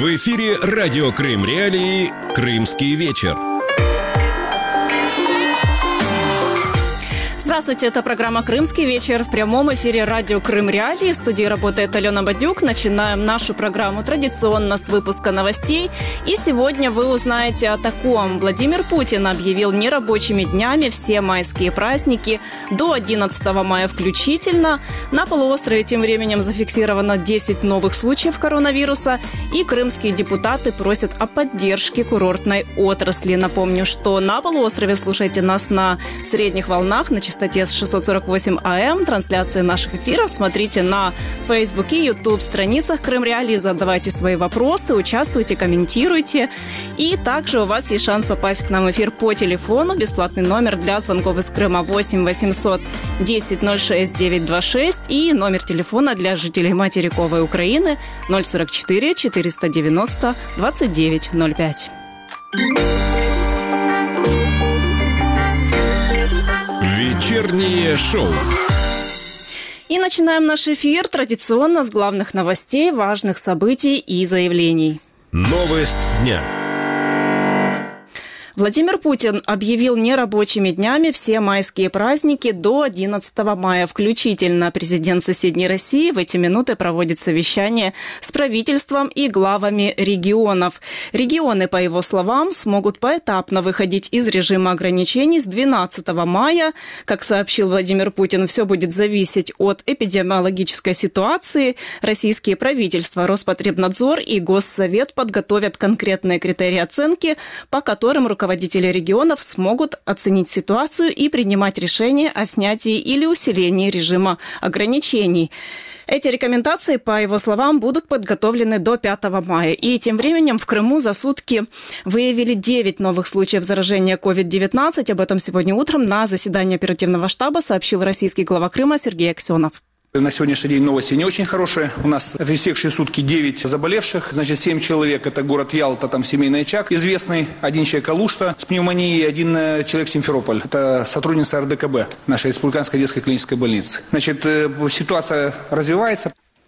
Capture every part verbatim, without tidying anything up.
В эфире радио Крым Реалии «Крымский вечер». Здравствуйте, это программа «Крымский вечер» в прямом эфире радио Крым Реалии. В студии работает Алена Бадюк. Начинаем нашу программу традиционно с выпуска новостей. И сегодня вы узнаете о таком. Владимир Путин объявил нерабочими днями все майские праздники до одиннадцатого мая включительно. На полуострове тем временем зафиксировано десять новых случаев коронавируса. И крымские депутаты просят о поддержке курортной отрасли. Напомню, что на полуострове слушайте нас на средних волнах, на частоте шестьсот сорок восемь АМ, трансляции наших эфиров смотрите на Фейсбуке, Ютуб, страницах Крым Реалии, задавайте свои вопросы, участвуйте, комментируйте. И также у вас есть шанс попасть к нам в эфир по телефону. Бесплатный номер для звонков из Крыма восемь восемьсот десять ноль шесть девятьсот двадцать шесть и номер телефона для жителей материковой Украины ноль сорок четыре четыреста девяносто двадцать девять ноль пять. Вечернее шоу. И начинаем наш эфир традиционно с главных новостей, важных событий и заявлений. Новость дня. Владимир Путин объявил нерабочими днями все майские праздники до одиннадцатого мая включительно. Президент соседней России в эти минуты проводит совещание с правительством и главами регионов. Регионы, по его словам, смогут поэтапно выходить из режима ограничений с двенадцатого мая. Как сообщил Владимир Путин, все будет зависеть от эпидемиологической ситуации. Российские правительства, Роспотребнадзор и Госсовет подготовят конкретные критерии оценки, по которым руководители Руководители регионов смогут оценить ситуацию и принимать решения о снятии или усилении режима ограничений. Эти рекомендации, по его словам, будут подготовлены до пятого мая. И тем временем в Крыму за сутки выявили девять новых случаев заражения ковид девятнадцать. Об этом сегодня утром на заседании оперативного штаба сообщил российский глава Крыма Сергей Аксенов. На сегодняшний день новости не очень хорошие. У нас в истекшие сутки девять заболевших. Значит, семь человек. Это город Ялта, там семейный очаг известный. Один человек Алушта с пневмонией, один человек Симферополь. Это сотрудница эр дэ ка бэ, нашей республиканской детской клинической больницы. Значит, ситуация развивается.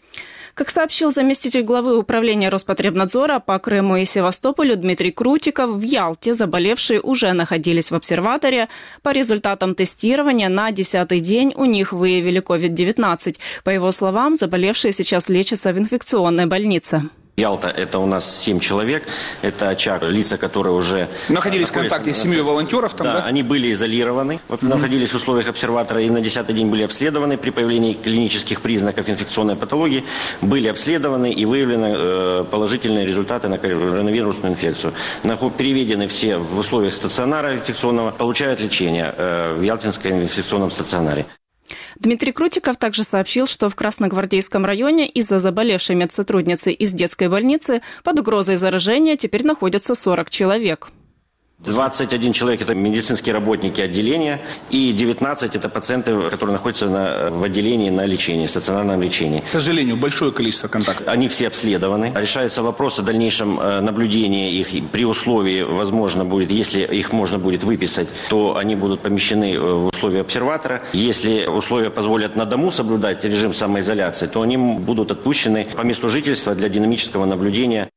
Как сообщил заместитель главы управления Роспотребнадзора по Крыму и Севастополю Дмитрий Крутиков, в Ялте заболевшие уже находились в обсерваторе. По результатам тестирования на десятый день у них выявили ковид девятнадцать. По его словам, заболевшие сейчас лечатся в инфекционной больнице. Ялта – это у нас семь человек, это очаг, лица, которые уже… Находились в контакте с семьей волонтеров там, да? Да, они были изолированы, вот, mm-hmm. находились в условиях обсерватора и на десятый день были обследованы при появлении клинических признаков инфекционной патологии, были обследованы и выявлены э, положительные результаты на коронавирусную инфекцию. Переведены все в условиях стационара инфекционного, получают лечение э, в Ялтинском инфекционном стационаре. Дмитрий Крутиков также сообщил, что в Красногвардейском районе из-за заболевшей медсотрудницы из детской больницы под угрозой заражения теперь находятся сорок человек. двадцать один человек – это медицинские работники отделения, и девятнадцать – это пациенты, которые находятся на, в отделении на лечении, стационарном лечении. К сожалению, большое количество контактов. Они все обследованы. Решаются вопросы о дальнейшем наблюдении их при условии, возможно, будет, если их можно будет выписать, то они будут помещены в условия обсерватора. Если условия позволят на дому соблюдать режим самоизоляции, то они будут отпущены по месту жительства для динамического наблюдения.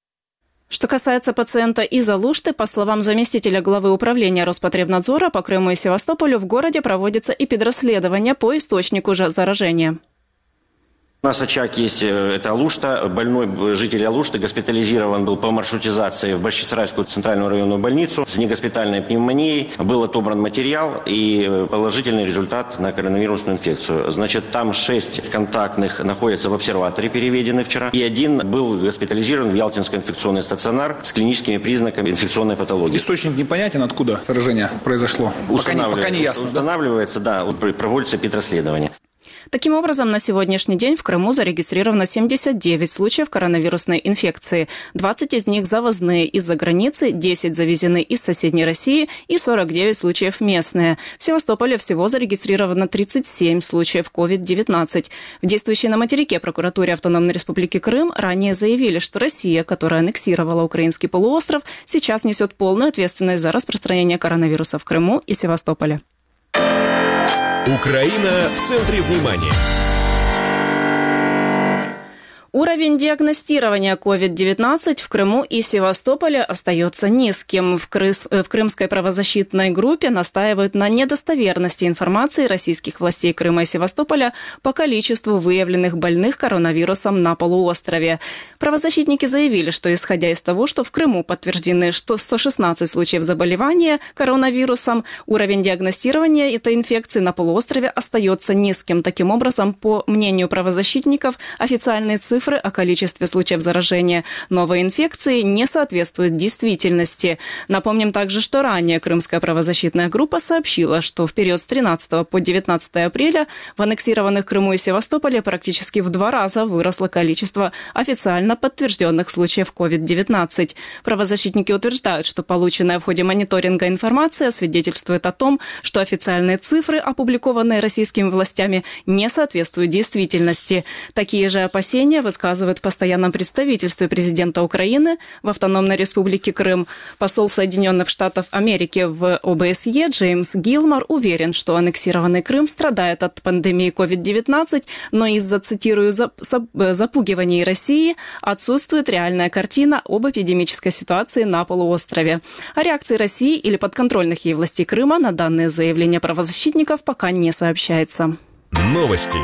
Что касается пациента из Алушты, по словам заместителя главы управления Роспотребнадзора по Крыму и Севастополю, в городе проводится эпидрасследование по источнику заражения. У нас очаг есть, это Алушта. Больной житель Алушты госпитализирован был по маршрутизации в Бахчисарайскую центральную районную больницу с негоспитальной пневмонией. Был отобран материал и положительный результат на коронавирусную инфекцию. Значит, там шесть контактных находятся в обсерваторе, переведены вчера. И один был госпитализирован в Ялтинский инфекционный стационар с клиническими признаками инфекционной патологии. Источник непонятен, откуда заражение произошло? Пока не, пока не ясно. Устанавливается, да, да проводится эпидрасследование. Таким образом, на сегодняшний день в Крыму зарегистрировано семьдесят девять случаев коронавирусной инфекции. двадцать из них завозные из-за границы, десять завезены из соседней России и сорок девять случаев местные. В Севастополе всего зарегистрировано тридцать семь случаев ковид девятнадцать. В действующей на материке прокуратуре Автономной Республики Крым ранее заявили, что Россия, которая аннексировала украинский полуостров, сейчас несет полную ответственность за распространение коронавируса в Крыму и Севастополе. Украина в центре внимания. Уровень диагностирования ковид девятнадцать в Крыму и Севастополе остается низким. В, Крыс... в крымской правозащитной группе настаивают на недостоверности информации российских властей Крыма и Севастополя по количеству выявленных больных коронавирусом на полуострове. Правозащитники заявили, что исходя из того, что в Крыму подтверждены сто шестнадцать случаев заболевания коронавирусом, уровень диагностирования этой инфекции на полуострове остается низким. Таким образом, по мнению правозащитников, официальные цифры Цифры о количестве случаев заражения новой инфекцией не соответствуют действительности. Напомним также, что ранее Крымская правозащитная группа сообщила, что в период с тринадцатого по девятнадцатое апреля в аннексированных Крыму и Севастополе практически в два раза выросло количество официально подтвержденных случаев ковид девятнадцать. Правозащитники утверждают, что полученная в ходе мониторинга информация свидетельствует о том, что официальные цифры, опубликованные российскими властями, не соответствуют действительности. Такие же опасения высказывают в постоянном представительстве президента Украины в Автономной Республике Крым. Посол Соединенных Штатов Америки в О Бэ С Е Джеймс Гилмор уверен, что аннексированный Крым страдает от пандемии ковид девятнадцать, но из-за, цитирую, запугиваний России отсутствует реальная картина об эпидемической ситуации на полуострове. О реакции России или подконтрольных ей властей Крыма на данные заявления правозащитников пока не сообщается. Новости.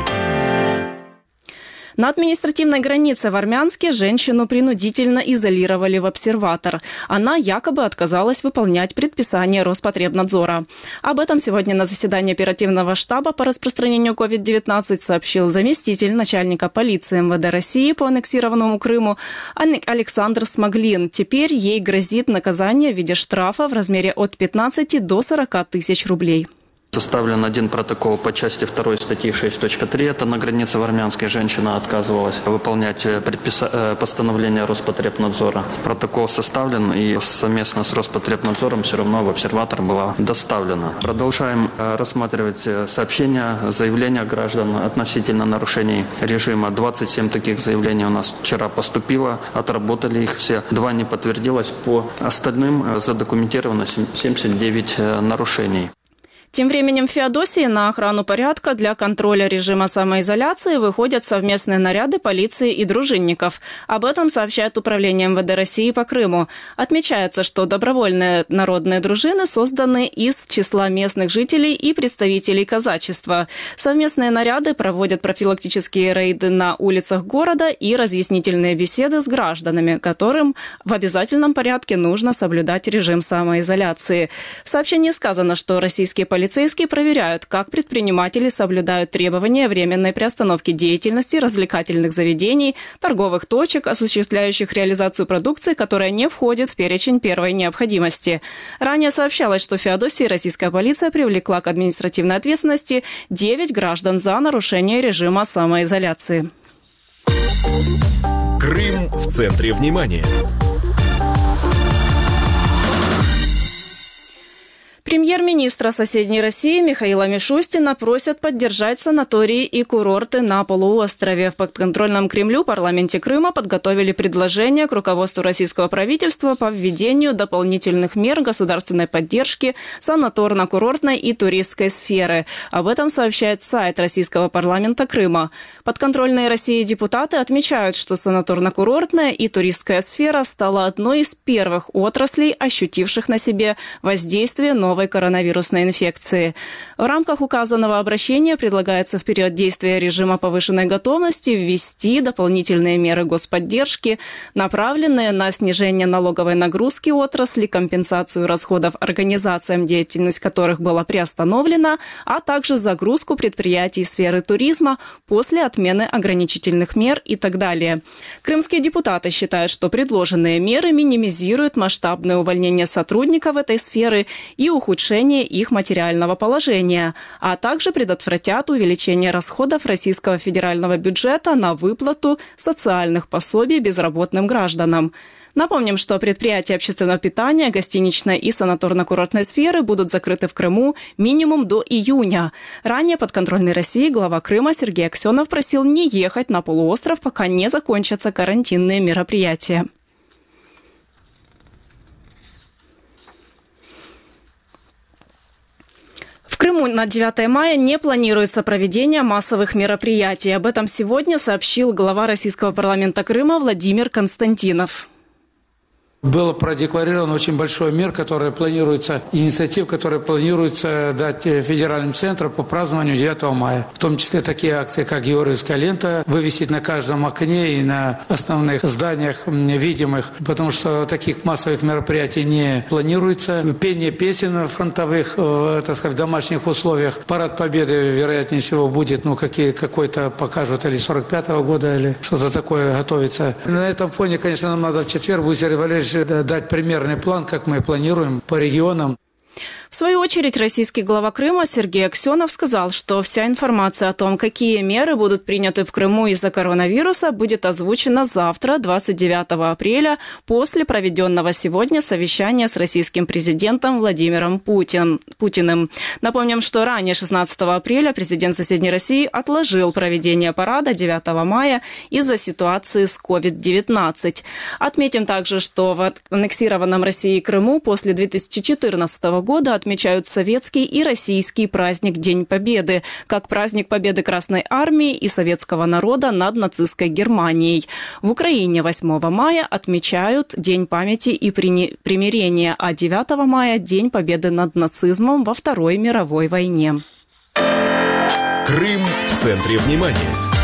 На административной границе в Армянске женщину принудительно изолировали в обсерватор. Она якобы отказалась выполнять предписания Роспотребнадзора. Об этом сегодня на заседании оперативного штаба по распространению ковид девятнадцать сообщил заместитель начальника полиции Эм Вэ Дэ России по аннексированному Крыму Александр Смоглин. Теперь ей грозит наказание в виде штрафа в размере от пятнадцати до сорока тысяч рублей. Составлен один протокол по части второй статьи шесть точка три. Это на границе в Армянске женщина отказывалась выполнять предписа... постановление Роспотребнадзора. Протокол составлен и совместно с Роспотребнадзором все равно в обсерватор была доставлена. Продолжаем рассматривать сообщения, заявления граждан относительно нарушений режима. двадцать семь таких заявлений у нас вчера поступило. Отработали их все. Два не подтвердилось. По остальным задокументировано семьдесят девять нарушений. Тем временем в Феодосии на охрану порядка для контроля режима самоизоляции выходят совместные наряды полиции и дружинников. Об этом сообщает Управление Эм Вэ Дэ России по Крыму. Отмечается, что добровольные народные дружины созданы из числа местных жителей и представителей казачества. Совместные наряды проводят профилактические рейды на улицах города и разъяснительные беседы с гражданами, которым в обязательном порядке нужно соблюдать режим самоизоляции. В сообщении сказано, что российские полицейские Полицейские проверяют, как предприниматели соблюдают требования временной приостановки деятельности развлекательных заведений, торговых точек, осуществляющих реализацию продукции, которая не входит в перечень первой необходимости. Ранее сообщалось, что в Феодосии российская полиция привлекла к административной ответственности девять граждан за нарушение режима самоизоляции. Крым в центре внимания. Премьер-министра соседней России Михаила Мишустина просят поддержать санатории и курорты на полуострове. В подконтрольном Кремлю парламенте Крыма подготовили предложение к руководству российского правительства по введению дополнительных мер государственной поддержки санаторно-курортной и туристской сферы. Об этом сообщает сайт российского парламента Крыма. Подконтрольные России депутаты отмечают, что санаторно-курортная и туристская сфера стала одной из первых отраслей, ощутивших на себе воздействие нового коронавирусной инфекции. В рамках указанного обращения предлагается в период действия режима повышенной готовности ввести дополнительные меры господдержки, направленные на снижение налоговой нагрузки отрасли, компенсацию расходов организациям, деятельность которых была приостановлена, а также загрузку предприятий сферы туризма после отмены ограничительных мер и так далее. Крымские депутаты считают, что предложенные меры минимизируют масштабное увольнение сотрудников этой сферы и ухудшение ухудшение их материального положения, а также предотвратят увеличение расходов российского федерального бюджета на выплату социальных пособий безработным гражданам. Напомним, что предприятия общественного питания, гостиничной и санаторно-курортной сферы будут закрыты в Крыму минимум до июня. Ранее подконтрольный России глава Крыма Сергей Аксенов просил не ехать на полуостров, пока не закончатся карантинные мероприятия. В Крыму на девятое мая не планируется проведение массовых мероприятий. Об этом сегодня сообщил глава российского парламента Крыма Владимир Константинов. Был продекларирован очень большой мир, который планируется, инициатив, которые планируется дать федеральным центрам по празднованию девятого мая. В том числе такие акции, как Георгиевская лента, вывесить на каждом окне и на основных зданиях видимых, потому что таких массовых мероприятий не планируется. Пение песен фронтовых, так сказать, в домашних условиях. Парад Победы, вероятнее всего, будет, ну, какие, какой-то покажут, или сорок пятого года, или что-то такое готовится. На этом фоне, конечно, нам надо в четверг, будет Сергей Валерьевич дать примерный план, как мы планируем по регионам. В свою очередь, российский глава Крыма Сергей Аксенов сказал, что вся информация о том, какие меры будут приняты в Крыму из-за коронавируса, будет озвучена завтра, двадцать девятого апреля, после проведенного сегодня совещания с российским президентом Владимиром Путин, Путиным. Напомним, что ранее, шестнадцатого апреля, президент соседней России отложил проведение парада девятого мая из-за ситуации с ковид девятнадцать. Отметим также, что в аннексированном Россией Крыму после две тысячи четырнадцатого года отмечают советский и российский праздник День Победы, как праздник победы Красной Армии и советского народа над нацистской Германией. В Украине восьмого мая отмечают День памяти и примирения, а девятого мая – День победы над нацизмом во Второй мировой войне. Крым в центре внимания.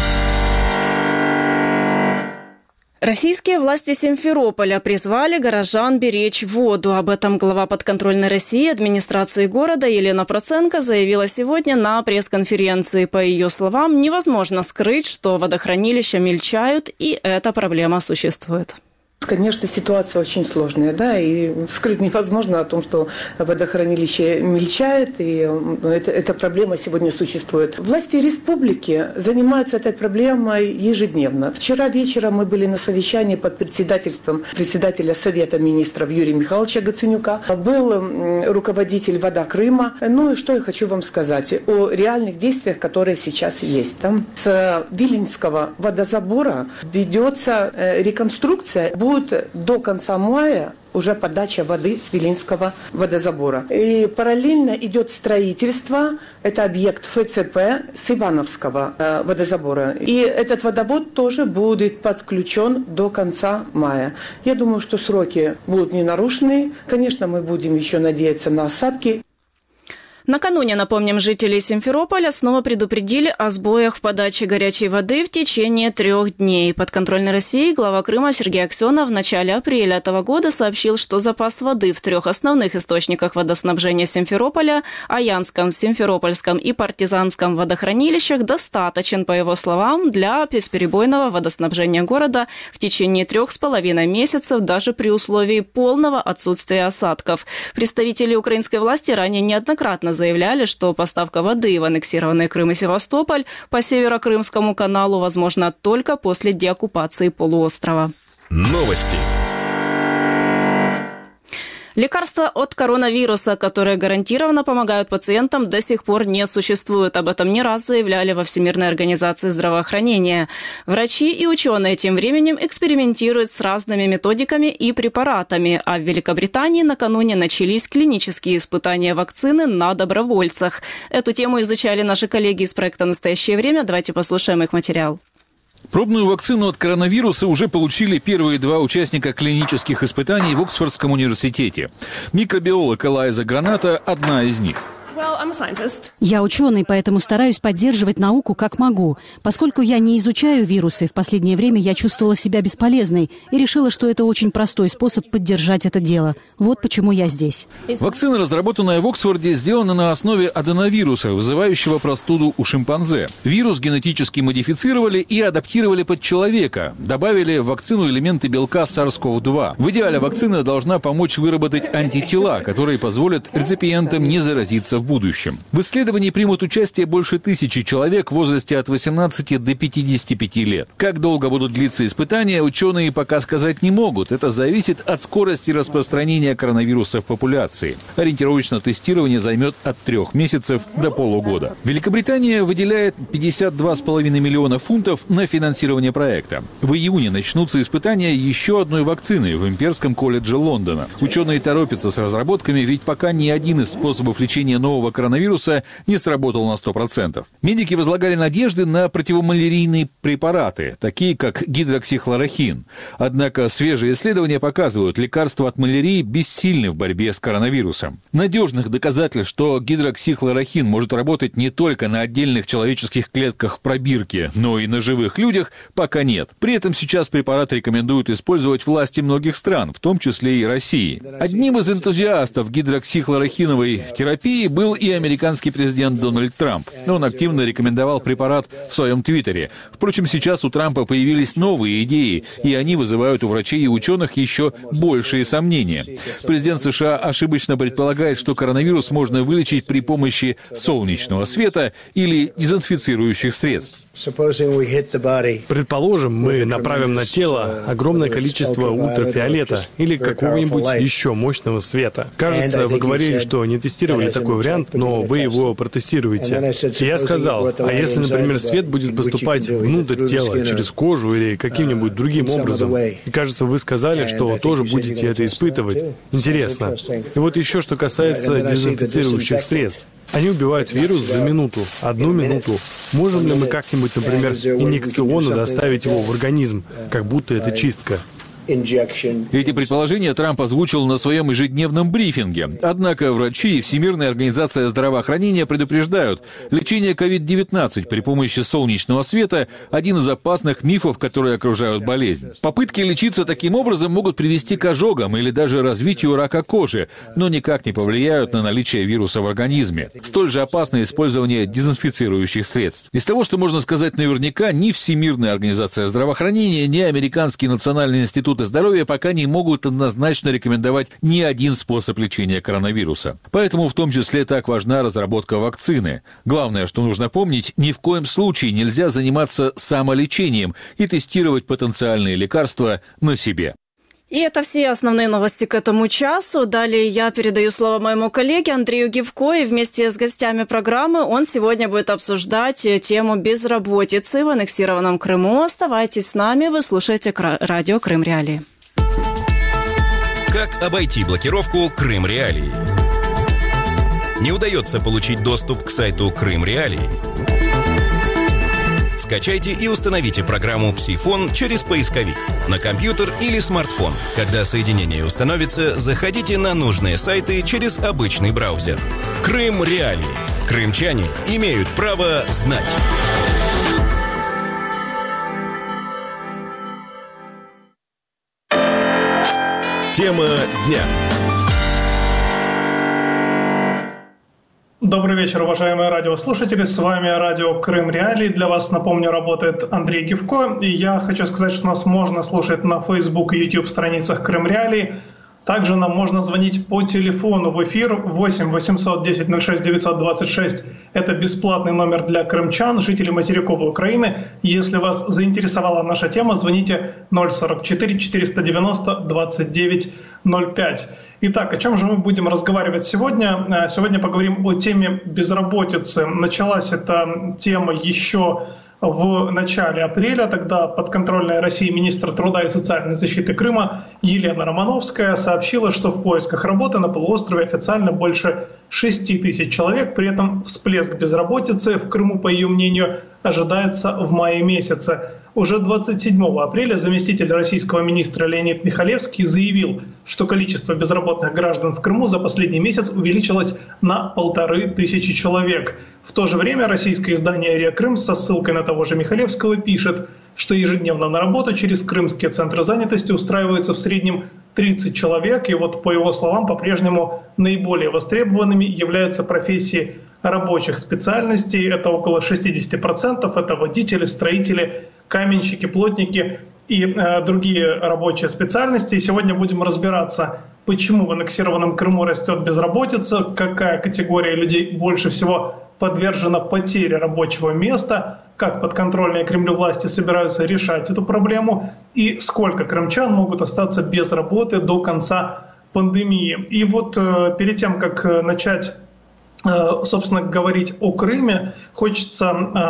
Российские власти Симферополя призвали горожан беречь воду. Об этом глава подконтрольной России администрации города Елена Проценко заявила сегодня на пресс-конференции. По ее словам, невозможно скрыть, что водохранилища мельчают, и эта проблема существует. Конечно, ситуация очень сложная, да, и скрыть невозможно о том, что водохранилище мельчает, и это, эта проблема сегодня существует. Власти республики занимаются этой проблемой ежедневно. Вчера вечером мы были на совещании под председательством председателя Совета министров Юрия Михайловича Гаценюка. Был руководитель «Вода Крыма». Ну и что я хочу вам сказать о реальных действиях, которые сейчас есть. Там с Виленского водозабора ведется реконструкция. Будет до конца мая уже подача воды с Виленского водозабора. И параллельно идет строительство, это объект эф цэ пэ с Ивановского э, водозабора. И этот водовод тоже будет подключен до конца мая. Я думаю, что сроки будут не нарушены. Конечно, мы будем еще надеяться на осадки. Накануне, напомним, жители Симферополя снова предупредили о сбоях в подаче горячей воды в течение трех дней. Подконтрольной России глава Крыма Сергей Аксенов в начале апреля этого года сообщил, что запас воды в трех основных источниках водоснабжения Симферополя – Аянском, Симферопольском и Партизанском водохранилищах – достаточен, по его словам, для бесперебойного водоснабжения города в течение трех с половиной месяцев, даже при условии полного отсутствия осадков. Представители украинской власти ранее неоднократно заявляли, что поставка воды в аннексированный Крым и Севастополь по Северо-Крымскому каналу возможна только после деоккупации полуострова. Новости. Лекарства от коронавируса, которые гарантированно помогают пациентам, до сих пор не существуют. Об этом не раз заявляли во Всемирной организации здравоохранения. Врачи и ученые тем временем экспериментируют с разными методиками и препаратами. А в Великобритании накануне начались клинические испытания вакцины на добровольцах. Эту тему изучали наши коллеги из проекта «Настоящее время». Давайте послушаем их материал. Пробную вакцину от коронавируса уже получили первые два участника клинических испытаний в Оксфордском университете. Микробиолог Элайза Граната – одна из них. Я ученый, поэтому стараюсь поддерживать науку как могу. Поскольку я не изучаю вирусы, в последнее время я чувствовала себя бесполезной и решила, что это очень простой способ поддержать это дело. Вот почему я здесь. Вакцина, разработанная в Оксфорде, сделана на основе аденовируса, вызывающего простуду у шимпанзе. Вирус генетически модифицировали и адаптировали под человека. Добавили в вакцину элементы белка сарс ков два. В идеале вакцина должна помочь выработать антитела, которые позволят реципиентам не заразиться в будущем. В исследовании примут участие больше тысячи человек в возрасте от восемнадцати до пятидесяти пяти лет. Как долго будут длиться испытания, ученые пока сказать не могут. Это зависит от скорости распространения коронавируса в популяции. Ориентировочно тестирование займет от трех месяцев до полугода. Великобритания выделяет пятьдесят два с половиной миллиона фунтов на финансирование проекта. В июне начнутся испытания еще одной вакцины в Имперском колледже Лондона. Ученые торопятся с разработками, ведь пока ни один из способов лечения нового нового коронавируса не сработал на сто процентов. Медики возлагали надежды на противомалярийные препараты, такие как гидроксихлорохин. Однако свежие исследования показывают, лекарства от малярии бессильны в борьбе с коронавирусом. Надежных доказательств, что гидроксихлорохин может работать не только на отдельных человеческих клетках в пробирке, но и на живых людях, пока нет. При этом сейчас препарат рекомендуют использовать власти многих стран, в том числе и России. Одним из энтузиастов гидроксихлорохиновой терапии был и американский президент Дональд Трамп. Он активно рекомендовал препарат в своем твиттере. Впрочем, сейчас у Трампа появились новые идеи, и они вызывают у врачей и ученых еще большие сомнения. Президент США ошибочно предполагает, что коронавирус можно вылечить при помощи солнечного света или дезинфицирующих средств. Предположим, мы направим на тело огромное количество ультрафиолета или какого-нибудь еще мощного света. Кажется, вы говорили, что не тестировали такой вариант, но вы его протестируете. И я сказал, а если, например, свет будет поступать внутрь тела, через кожу или каким-нибудь другим образом? И кажется, вы сказали, что тоже будете это испытывать. Интересно. И вот еще что касается дезинфицирующих средств. Они убивают вирус за минуту, одну минуту. Можем ли мы как-нибудь, например, инъекционно доставить его в организм, как будто это чистка? Эти предположения Трамп озвучил на своем ежедневном брифинге. Однако врачи и Всемирная организация здравоохранения предупреждают, лечение ковид девятнадцать при помощи солнечного света – один из опасных мифов, которые окружают болезнь. Попытки лечиться таким образом могут привести к ожогам или даже развитию рака кожи, но никак не повлияют на наличие вируса в организме. Столь же опасно использование дезинфицирующих средств. Из того, что можно сказать наверняка, ни Всемирная организация здравоохранения, ни Американский национальный институт здоровья пока не могут однозначно рекомендовать ни один способ лечения коронавируса. Поэтому в том числе так важна разработка вакцины. Главное, что нужно помнить, ни в коем случае нельзя заниматься самолечением и тестировать потенциальные лекарства на себе. И это все основные новости к этому часу. Далее я передаю слово моему коллеге Андрею Гивко, и вместе с гостями программы он сегодня будет обсуждать тему безработицы в аннексированном Крыму. Оставайтесь с нами, вы слушаете радио Крым Реалии. Как обойти блокировку Крым Реалии? Не удается получить доступ к сайту Крым Реалии? Скачайте и установите программу «Псифон» через поисковик на компьютер или смартфон. Когда соединение установится, заходите на нужные сайты через обычный браузер. Крым Реалии. Крымчане имеют право знать. Тема дня. Добрый вечер, уважаемые радиослушатели. С вами радио Крым Реалии. Для вас, напомню, работает Андрей Гивко. И я хочу сказать, что нас можно слушать на Facebook и YouTube страницах Крым Реалии. Также нам можно звонить по телефону в эфир восемь восемьсот десять ноль шесть девятьсот двадцать шесть. Это бесплатный номер для крымчан, жителей материковой Украины. Если вас заинтересовала наша тема, звоните ноль сорок четыре четыреста девяносто двадцать девять ноль пять. Итак, о чем же мы будем разговаривать сегодня? Сегодня поговорим о теме безработицы. Началась эта тема еще в начале апреля. Тогда подконтрольная России министр труда и социальной защиты Крыма Елена Романовская сообщила, что в поисках работы на полуострове официально больше шести тысяч человек. При этом всплеск безработицы в Крыму, по ее мнению, ожидается в мае месяце. Уже двадцать седьмого апреля заместитель российского министра Леонид Михалевский заявил, что количество безработных граждан в Крыму за последний месяц увеличилось на полторы тысячи человек. В то же время российское издание «РИА Крым» со ссылкой на того же Михалевского пишет, что ежедневно на работу через крымские центры занятости устраивается в среднем тридцать человек. И вот, по его словам, по-прежнему наиболее востребованными являются профессии рабочих специальностей. Это около шестьдесят процентов. Это водители, строители, каменщики, плотники и э, другие рабочие специальности. И сегодня будем разбираться, почему в аннексированном Крыму растет безработица, какая категория людей больше всего подвержена потере рабочего места, как подконтрольные Кремлю власти собираются решать эту проблему и сколько крымчан могут остаться без работы до конца пандемии. И вот э, перед тем, как начать собственно, говорить о Крыме, хочется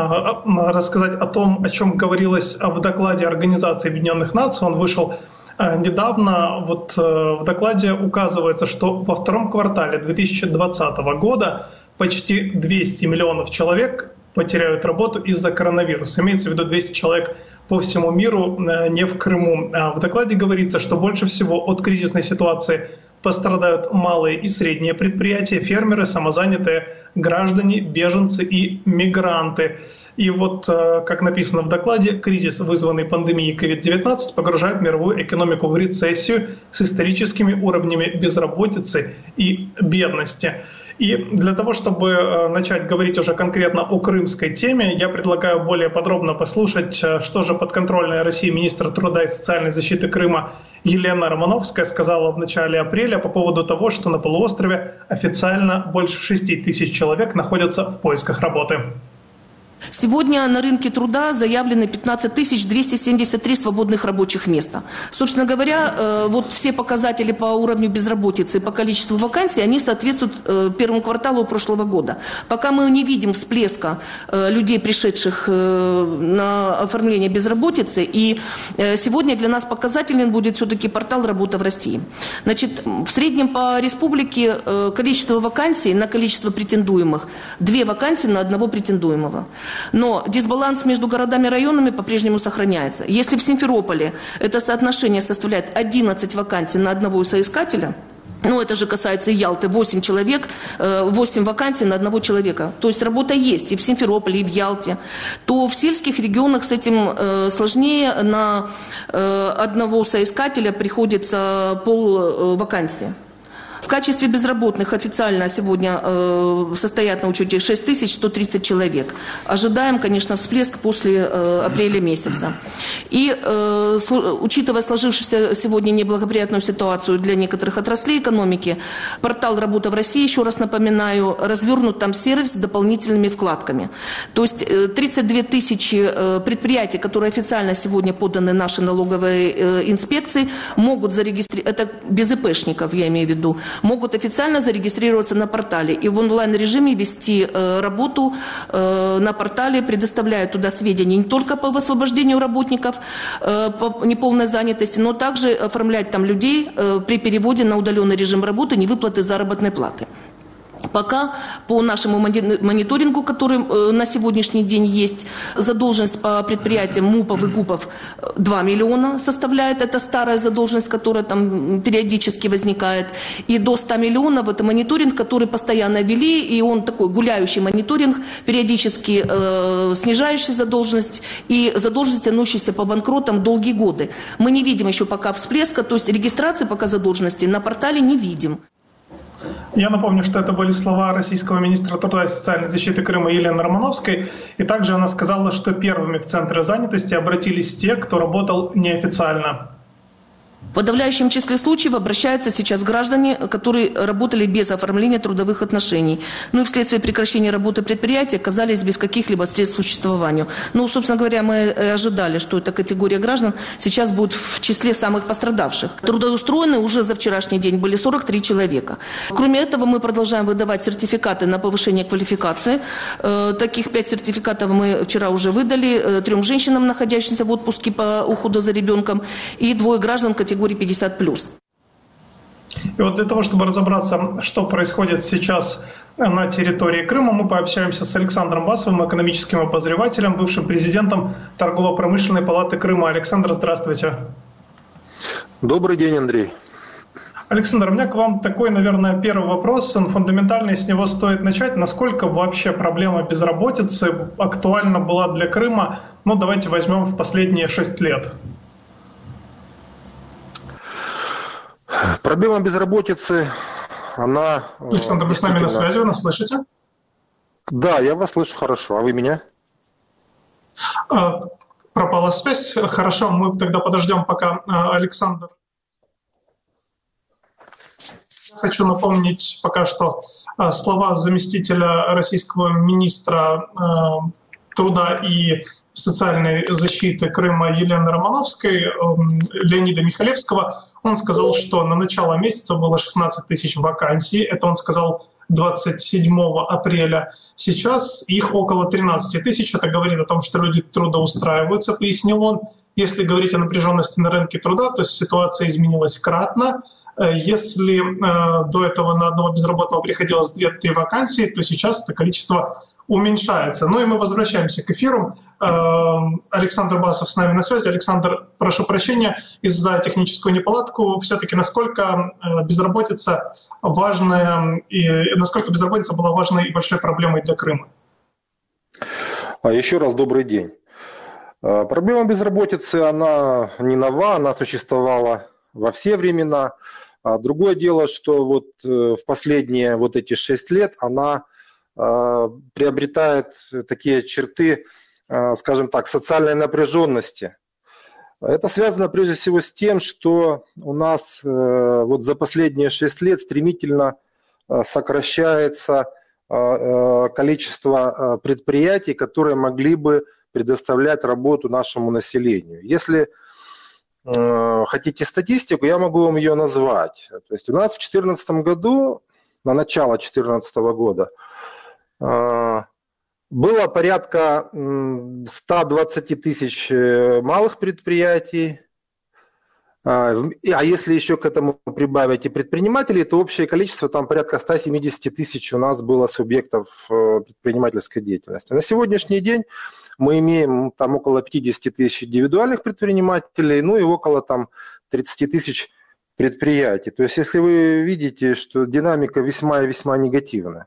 э, рассказать о том, о чем говорилось в докладе Организации Объединенных Наций. Он вышел э, недавно. Вот э, в докладе указывается, что во втором квартале две тысячи двадцатого года почти двести миллионов человек потеряют работу из-за коронавируса. Имеется в виду двести человек по всему миру, не в Крыму. В докладе говорится, что больше всего от кризисной ситуации пострадают малые и средние предприятия, фермеры, самозанятые, граждане, беженцы и мигранты. И вот, как написано в докладе, кризис, вызванный пандемией ковид девятнадцать, погружает мировую экономику в рецессию с историческими уровнями безработицы и бедности. И для того, чтобы начать говорить уже конкретно о крымской теме, я предлагаю более подробно послушать, что же подконтрольная России министр труда и социальной защиты Крыма Елена Романовская сказала в начале апреля по поводу того, что на полуострове официально больше шести тысяч человек находятся в поисках работы. Сегодня на рынке труда заявлены пятнадцать тысяч двести семьдесят три свободных рабочих места. Собственно говоря, вот все показатели по уровню безработицы и по количеству вакансий, они соответствуют первому кварталу прошлого года. Пока мы не видим всплеска людей, пришедших на оформление безработицы, и сегодня для нас показателен будет все-таки портал «Работа в России». Значит, в среднем по республике количество вакансий на количество претендуемых – две вакансии на одного претендуемого. Но дисбаланс между городами и районами по-прежнему сохраняется. Если в Симферополе это соотношение составляет одиннадцать вакансий на одного соискателя, ну это же касается и Ялты, восемь человек, восемь вакансий на одного человека. То есть работа есть и в Симферополе, и в Ялте. То в сельских регионах с этим сложнее, на одного соискателя приходится пол вакансии. В качестве безработных официально сегодня э, состоят на учете шесть тысяч сто тридцать человек. Ожидаем, конечно, всплеск после э, апреля месяца. И э, сло, учитывая сложившуюся сегодня неблагоприятную ситуацию для некоторых отраслей экономики, портал «Работа в России», еще раз напоминаю, развернут там сервис с дополнительными вкладками. То есть э, тридцать две тысячи э, предприятий, которые официально сегодня поданы нашей налоговой э, инспекции, могут зарегистрировать, это без ИПшников, я имею в виду, могут официально зарегистрироваться на портале и в онлайн-режиме вести э, работу э, на портале, предоставляя туда сведения не только по освобождению работников, э, по неполной занятости, но также оформлять там людей э, при переводе на удаленный режим работы, невыплаты заработной платы. Пока по нашему мониторингу, который на сегодняшний день есть, задолженность по предприятиям МУПов и ГУПов два миллиона составляет. Это старая задолженность, которая там периодически возникает. И до ста миллионов это мониторинг, который постоянно вели. И он такой гуляющий мониторинг, периодически э, снижающий задолженность и задолженность, тянущаяся по банкротам долгие годы. Мы не видим еще пока всплеска, то есть регистрации пока задолженности на портале не видим. Я напомню, что это были слова российского министра труда и социальной защиты Крыма Елены Романовской. И также она сказала, что первыми в центры занятости обратились те, кто работал неофициально. В подавляющем числе случаев обращаются сейчас граждане, которые работали без оформления трудовых отношений. Ну и вследствие прекращения работы предприятия оказались без каких-либо средств к существованию. Ну, собственно говоря, мы ожидали, что эта категория граждан сейчас будет в числе самых пострадавших. Трудоустроены уже за вчерашний день были сорок три человека. Кроме этого, мы продолжаем выдавать сертификаты на повышение квалификации. Таких пять сертификатов мы вчера уже выдали трем женщинам, находящимся в отпуске по уходу за ребенком, и двое граждан категории пятьдесят плюс. И вот для того, чтобы разобраться, что происходит сейчас на территории Крыма, мы пообщаемся с Александром Басовым, экономическим обозревателем, бывшим президентом Торгово-промышленной палаты Крыма. Александр, здравствуйте. Добрый день, Андрей. Александр, у меня к вам такой, наверное, первый вопрос. Он фундаментальный, с него стоит начать. Насколько вообще проблема безработицы актуальна была для Крыма? Ну, давайте возьмем в последние шесть лет. Проблема безработицы, она... Александр, вы с нами на связи, вы нас слышите? Да, я вас слышу хорошо, а вы меня? А, пропала связь. Хорошо, мы тогда подождем, пока Александр... Хочу напомнить пока что слова заместителя российского министра труда и социальной защиты Крыма Елены Романовской, Леонида Михалевского. Он сказал, что на начало месяца было шестнадцать тысяч вакансий. Это он сказал двадцать седьмого апреля. Сейчас их около тринадцать тысяч. Это говорит о том, что люди трудоустраиваются, пояснил он. Если говорить о напряженности на рынке труда, то ситуация изменилась кратно. Если э, до этого на одного безработного приходилось две-три вакансии, то сейчас это количество уменьшается. Ну и мы возвращаемся к эфиру. Э, Александр Басов с нами на связи. Александр, прошу прощения из-за техническую неполадку. Все-таки насколько безработица важная, и насколько безработица была важной и большой проблемой для Крыма? Еще раз добрый день. Проблема безработицы, она не нова, она существовала во все времена. Другое дело, что вот в последние вот эти шесть лет она приобретает такие черты, скажем так, социальной напряженности. Это связано прежде всего с тем, что у нас вот за последние шесть лет стремительно сокращается количество предприятий, которые могли бы предоставлять работу нашему населению. Если э, хотите статистику, я могу вам ее назвать. То есть у нас в две тысячи четырнадцатом году, на начало две тысячи четырнадцатого года, э, было порядка ста двадцати тысяч малых предприятий. А если еще к этому прибавить и предпринимателей, то общее количество там порядка ста семидесяти тысяч у нас было субъектов предпринимательской деятельности. На сегодняшний день мы имеем там около пятидесяти тысяч индивидуальных предпринимателей, ну и около там тридцати тысяч предприятий. То есть если вы видите, что динамика весьма и весьма негативная.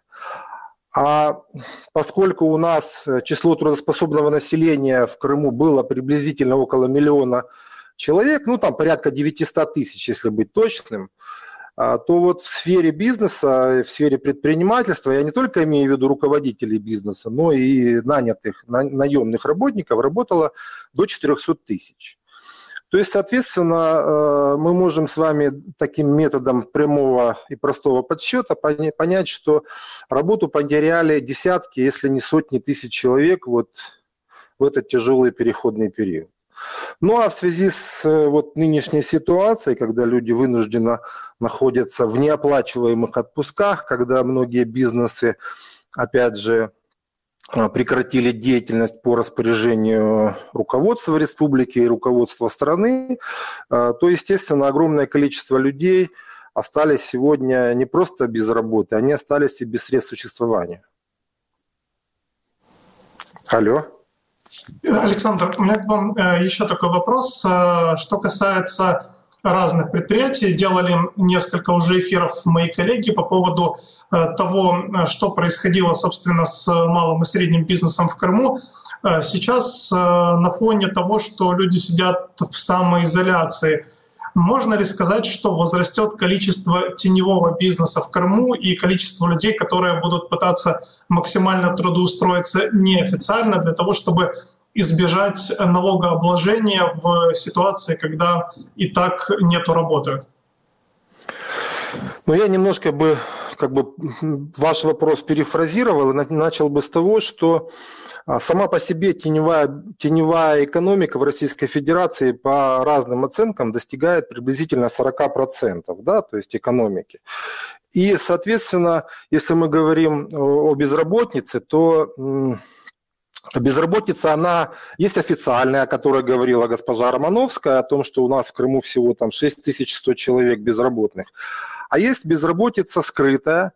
А поскольку у нас число трудоспособного населения в Крыму было приблизительно около миллиона человек, ну там порядка девятисот тысяч, если быть точным, то вот в сфере бизнеса, в сфере предпринимательства, я не только имею в виду руководителей бизнеса, но и нанятых, наемных работников работало до четырехсот тысяч. То есть, соответственно, мы можем с вами таким методом прямого и простого подсчета понять, что работу потеряли десятки, если не сотни тысяч человек вот в этот тяжелый переходный период. Ну а в связи с вот нынешней ситуацией, когда люди вынужденно находятся в неоплачиваемых отпусках, когда многие бизнесы, опять же, прекратили деятельность по распоряжению руководства республики и руководства страны, то, естественно, огромное количество людей остались сегодня не просто без работы, они остались и без средств существования. Алло. Александр, у меня к вам еще такой вопрос, что касается разных предприятий. Делали несколько уже эфиров мои коллеги по поводу того, что происходило, собственно, с малым и средним бизнесом в Крыму. Сейчас на фоне того, что люди сидят в самоизоляции, можно ли сказать, что возрастет количество теневого бизнеса в Крыму и количество людей, которые будут пытаться максимально трудоустроиться неофициально для того, чтобы избежать налогообложения в ситуации, когда и так нету работы? Ну, я немножко бы, как бы, ваш вопрос перефразировал и начал бы с того, что сама по себе теневая, теневая экономика в Российской Федерации по разным оценкам достигает приблизительно сорок процентов, да, то есть экономики. И, соответственно, если мы говорим о безработице, то безработица, она есть официальная, о которой говорила госпожа Романовская, о том, что у нас в Крыму всего там шесть тысяч сто человек безработных. А есть безработица скрытая,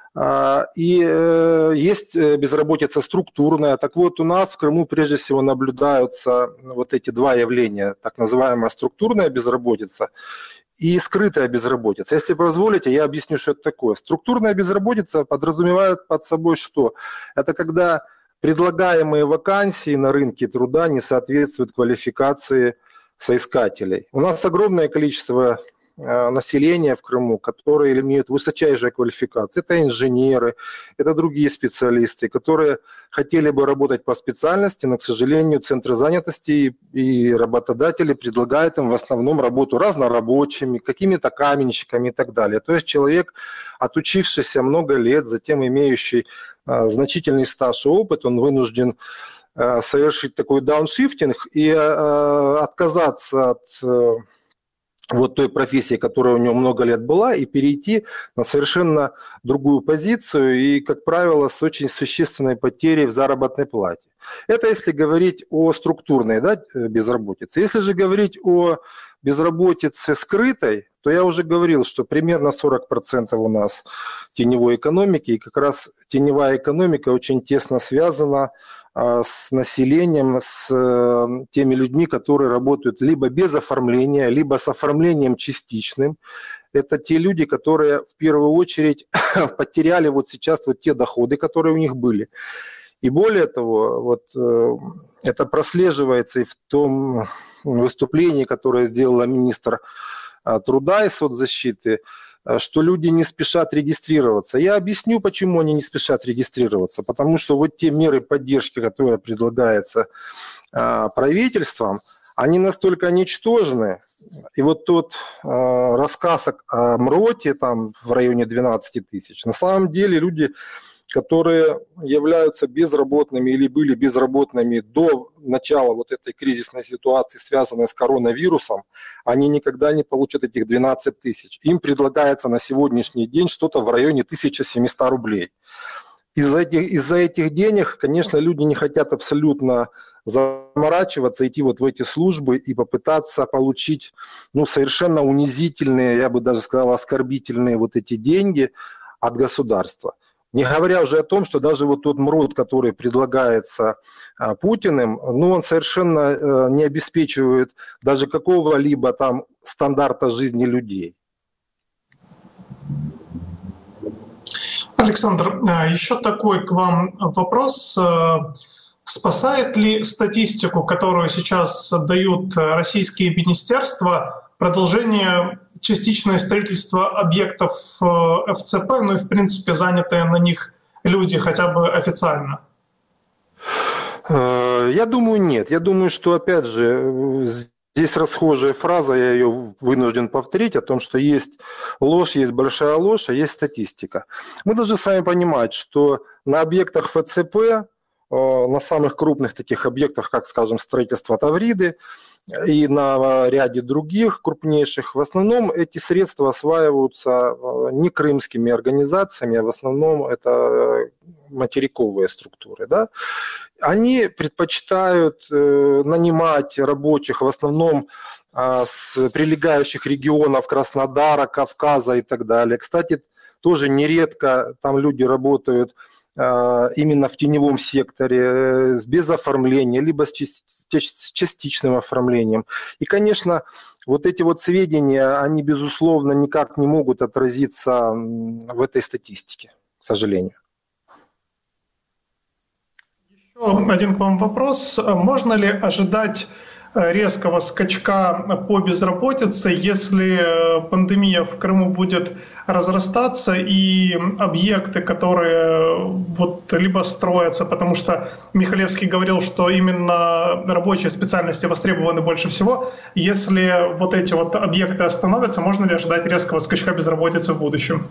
и есть безработица структурная. Так вот, у нас в Крыму прежде всего наблюдаются вот эти два явления, так называемая структурная безработица и скрытая безработица. Если позволите, я объясню, что это такое. Структурная безработица подразумевает под собой что? Это когда предлагаемые вакансии на рынке труда не соответствуют квалификации соискателей. У нас огромное количество населения в Крыму, которые имеют высочайшую квалификацию. Это инженеры, это другие специалисты, которые хотели бы работать по специальности, но, к сожалению, центры занятости и работодатели предлагают им в основном работу разнорабочими, какими-то каменщиками и так далее. То есть человек, отучившийся много лет, затем имеющий значительный стаж и опыт, он вынужден совершить такой дауншифтинг и отказаться от вот той профессии, которая у него много лет была, и перейти на совершенно другую позицию и, как правило, с очень существенной потерей в заработной плате. Это если говорить о структурной, да, безработице. Если же говорить о безработице скрытой, то я уже говорил, что примерно сорок процентов у нас теневой экономики, и как раз теневая экономика очень тесно связана с населением, с теми людьми, которые работают либо без оформления, либо с оформлением частичным. Это те люди, которые в первую очередь потеряли вот сейчас вот те доходы, которые у них были. И более того, вот это прослеживается и в том выступлении, которое сделала министр труда и соцзащиты, что люди не спешат регистрироваться. Я объясню, почему они не спешат регистрироваться. Потому что вот те меры поддержки, которые предлагаются правительством, они настолько ничтожны. И вот тот рассказ о МРОТе там, в районе двенадцати тысяч, на самом деле люди, которые являются безработными или были безработными до начала вот этой кризисной ситуации, связанной с коронавирусом, они никогда не получат этих двенадцать тысяч. Им предлагается на сегодняшний день что-то в районе тысяча семьсот рублей. Из-за этих, из-за этих денег, конечно, люди не хотят абсолютно заморачиваться, идти вот в эти службы и попытаться получить ну, совершенно унизительные, я бы даже сказал, оскорбительные вот эти деньги от государства. Не говоря уже о том, что даже вот тот МРОТ, который предлагается а, Путиным, ну, он совершенно а, не обеспечивает даже какого-либо там стандарта жизни людей. Александр, еще такой к вам вопрос. Спасает ли статистику, которую сейчас дают российские министерства, продолжение частичное строительство объектов эф цэ пэ, ну и в принципе занятые на них люди хотя бы официально? Я думаю, нет. Я думаю, что опять же здесь расхожая фраза, я ее вынужден повторить, о том, что есть ложь, есть большая ложь, а есть статистика. Мы должны с вами понимать, что на объектах эф цэ пэ, на самых крупных таких объектах, как, скажем, строительство Тавриды, и на ряде других крупнейших, в основном эти средства осваиваются не крымскими организациями, а в основном это материковые структуры. Да? Они предпочитают нанимать рабочих в основном с прилегающих регионов Краснодара, Кавказа и так далее. Кстати, тоже нередко там люди работают именно в теневом секторе, без оформления, либо с частичным оформлением. И, конечно, вот эти вот сведения, они, безусловно, никак не могут отразиться в этой статистике, к сожалению. Еще один к вам вопрос. Можно ли ожидать резкого скачка по безработице, если пандемия в Крыму будет разрастаться и объекты, которые вот либо строятся, потому что Михалевский говорил, что именно рабочие специальности востребованы больше всего, если вот эти вот объекты остановятся, можно ли ожидать резкого скачка безработицы в будущем?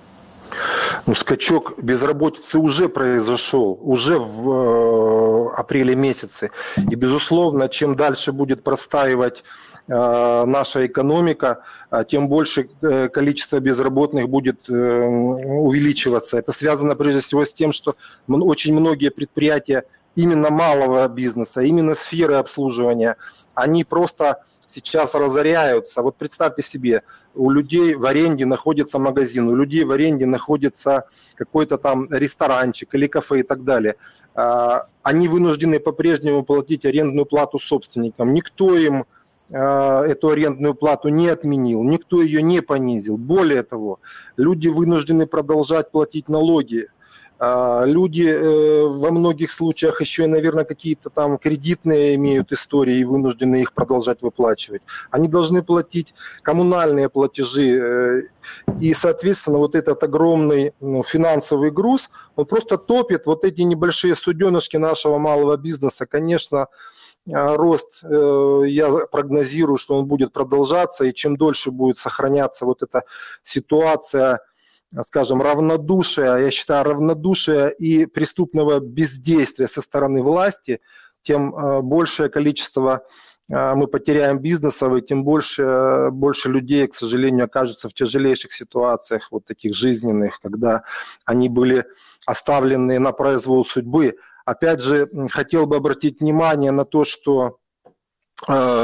Ну, скачок безработицы уже произошел, уже в э, апреле месяце. И, безусловно, чем дальше будет простаивать э, наша экономика, э, тем больше э, количество безработных будет э, увеличиваться. Это связано прежде всего с тем, что очень многие предприятия именно малого бизнеса, именно сферы обслуживания, они просто сейчас разоряются. Вот представьте себе, у людей в аренде находится магазин, у людей в аренде находится какой-то там ресторанчик или кафе и так далее. Они вынуждены по-прежнему платить арендную плату собственникам. Никто им эту арендную плату не отменил, никто ее не понизил. Более того, люди вынуждены продолжать платить налоги. Люди во многих случаях еще, наверное, какие-то там кредитные имеют истории и вынуждены их продолжать выплачивать. Они должны платить коммунальные платежи. И, соответственно, вот этот огромный ну, финансовый груз, он просто топит вот эти небольшие суденышки нашего малого бизнеса. Конечно, рост, я прогнозирую, что он будет продолжаться, и чем дольше будет сохраняться вот эта ситуация, скажем, равнодушия, я считаю, равнодушия и преступного бездействия со стороны власти, тем большее количество мы потеряем бизнесов, и тем больше, больше людей, к сожалению, окажутся в тяжелейших ситуациях, вот таких жизненных, когда они были оставлены на произвол судьбы. Опять же, хотел бы обратить внимание на то, что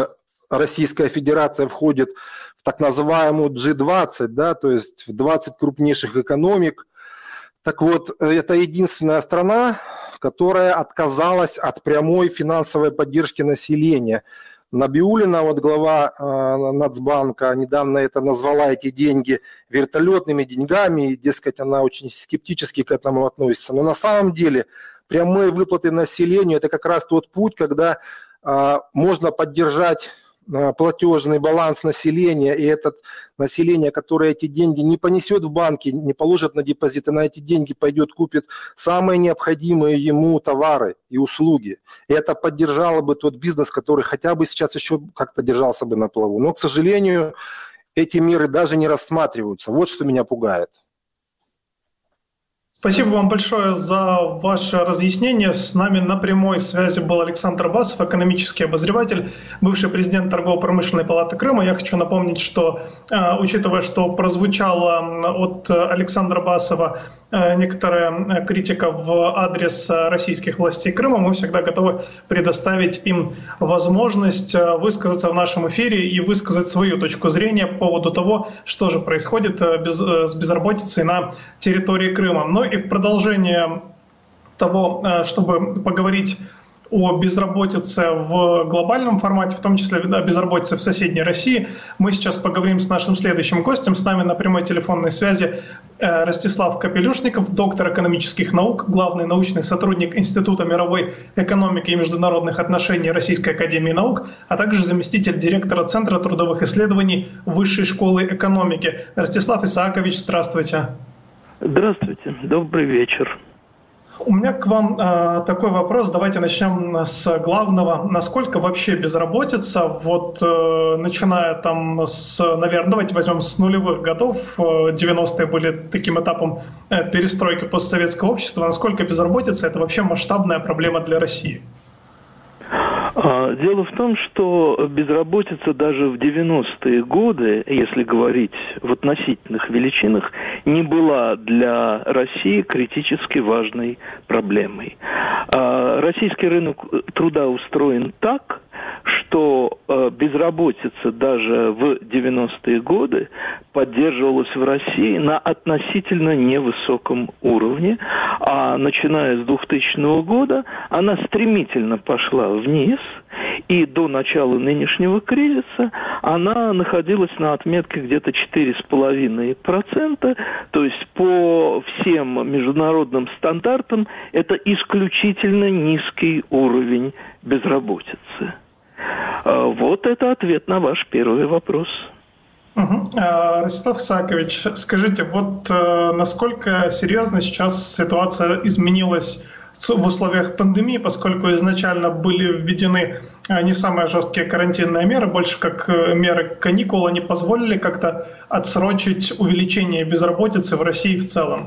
Российская Федерация входит в так называемую джи двадцать, да, то есть в двадцать крупнейших экономик. Так вот, это единственная страна, которая отказалась от прямой финансовой поддержки населения. Набиуллина, вот глава э, Нацбанка, недавно это назвала эти деньги вертолетными деньгами, и, дескать, она очень скептически к этому относится. Но на самом деле прямые выплаты населению – это как раз тот путь, когда э, можно поддержать э, платежный баланс населения, и это население, которое эти деньги не понесет в банки, не положит на депозиты, на эти деньги пойдет, купит самые необходимые ему товары и услуги. И это поддержало бы тот бизнес, который хотя бы сейчас еще как-то держался бы на плаву. Но, к сожалению, эти меры даже не рассматриваются. Вот что меня пугает. Спасибо вам большое за ваше разъяснение. С нами на прямой связи был Александр Басов, экономический обозреватель, бывший президент Торгово-промышленной палаты Крыма. Я хочу напомнить, что, учитывая, что прозвучало от Александра Басова некоторая критика в адрес российских властей Крыма, мы всегда готовы предоставить им возможность высказаться в нашем эфире и высказать свою точку зрения по поводу того, что же происходит с безработицей на территории Крыма. Но и в продолжение того, чтобы поговорить о безработице в глобальном формате, в том числе о безработице в соседней России, мы сейчас поговорим с нашим следующим гостем. С нами на прямой телефонной связи Ростислав Капелюшников, доктор экономических наук, главный научный сотрудник Института мировой экономики и международных отношений Российской академии наук, а также заместитель директора Центра трудовых исследований Высшей школы экономики. Ростислав Исаакович, здравствуйте. Здравствуйте, добрый вечер. У меня к вам э, такой вопрос. Давайте начнем с главного. Насколько вообще безработица, вот э, начиная там с, наверное, давайте возьмем с нулевых годов, э, девяностые были таким этапом э, перестройки постсоветского общества, насколько безработица – это вообще масштабная проблема для России? Дело в том, что безработица даже в девяностые годы, если говорить в относительных величинах, не была для России критически важной проблемой. Российский рынок труда устроен так, что безработица даже в девяностые годы поддерживалась в России на относительно невысоком уровне, а начиная с двухтысячного года она стремительно пошла вниз, и до начала нынешнего кризиса она находилась на отметке где-то четыре с половиной процента, то есть по всем международным стандартам это исключительно низкий уровень безработицы. Вот это ответ на ваш первый вопрос. Угу. Ростислав Исаакович, скажите, вот э, насколько серьезно сейчас ситуация изменилась в условиях пандемии, поскольку изначально были введены не самые жесткие карантинные меры, больше как меры каникул, они позволили как-то отсрочить увеличение безработицы в России в целом?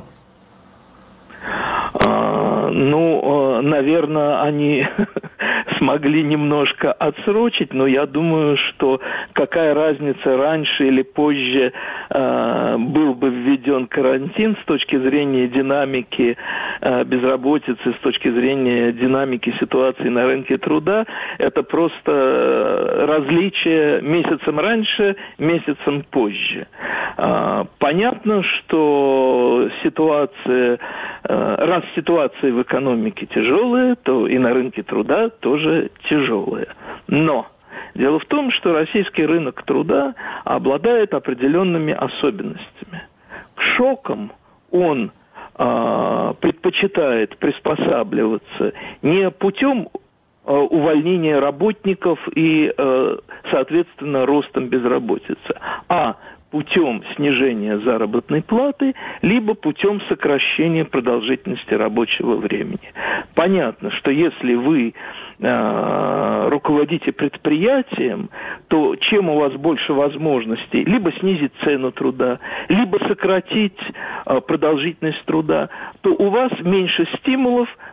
А, ну, наверное, они смогли немножко отсрочить, но я думаю, что какая разница, раньше или позже э, был бы введен карантин с точки зрения динамики э, безработицы, с точки зрения динамики ситуации на рынке труда, это просто различие месяцем раньше, месяцем позже. Э, понятно, что ситуация, э, раз ситуация в экономике тяжелая, то и на рынке труда тоже тяжелая. Но дело в том, что российский рынок труда обладает определенными особенностями. К шокам он э, предпочитает приспосабливаться не путем э, увольнения работников и, э, соответственно, ростом безработицы, а путем снижения заработной платы, либо путем сокращения продолжительности рабочего времени. Понятно, что если вы э, руководите предприятием, то чем у вас больше возможностей либо снизить цену труда, либо сократить э, продолжительность труда, то у вас меньше стимулов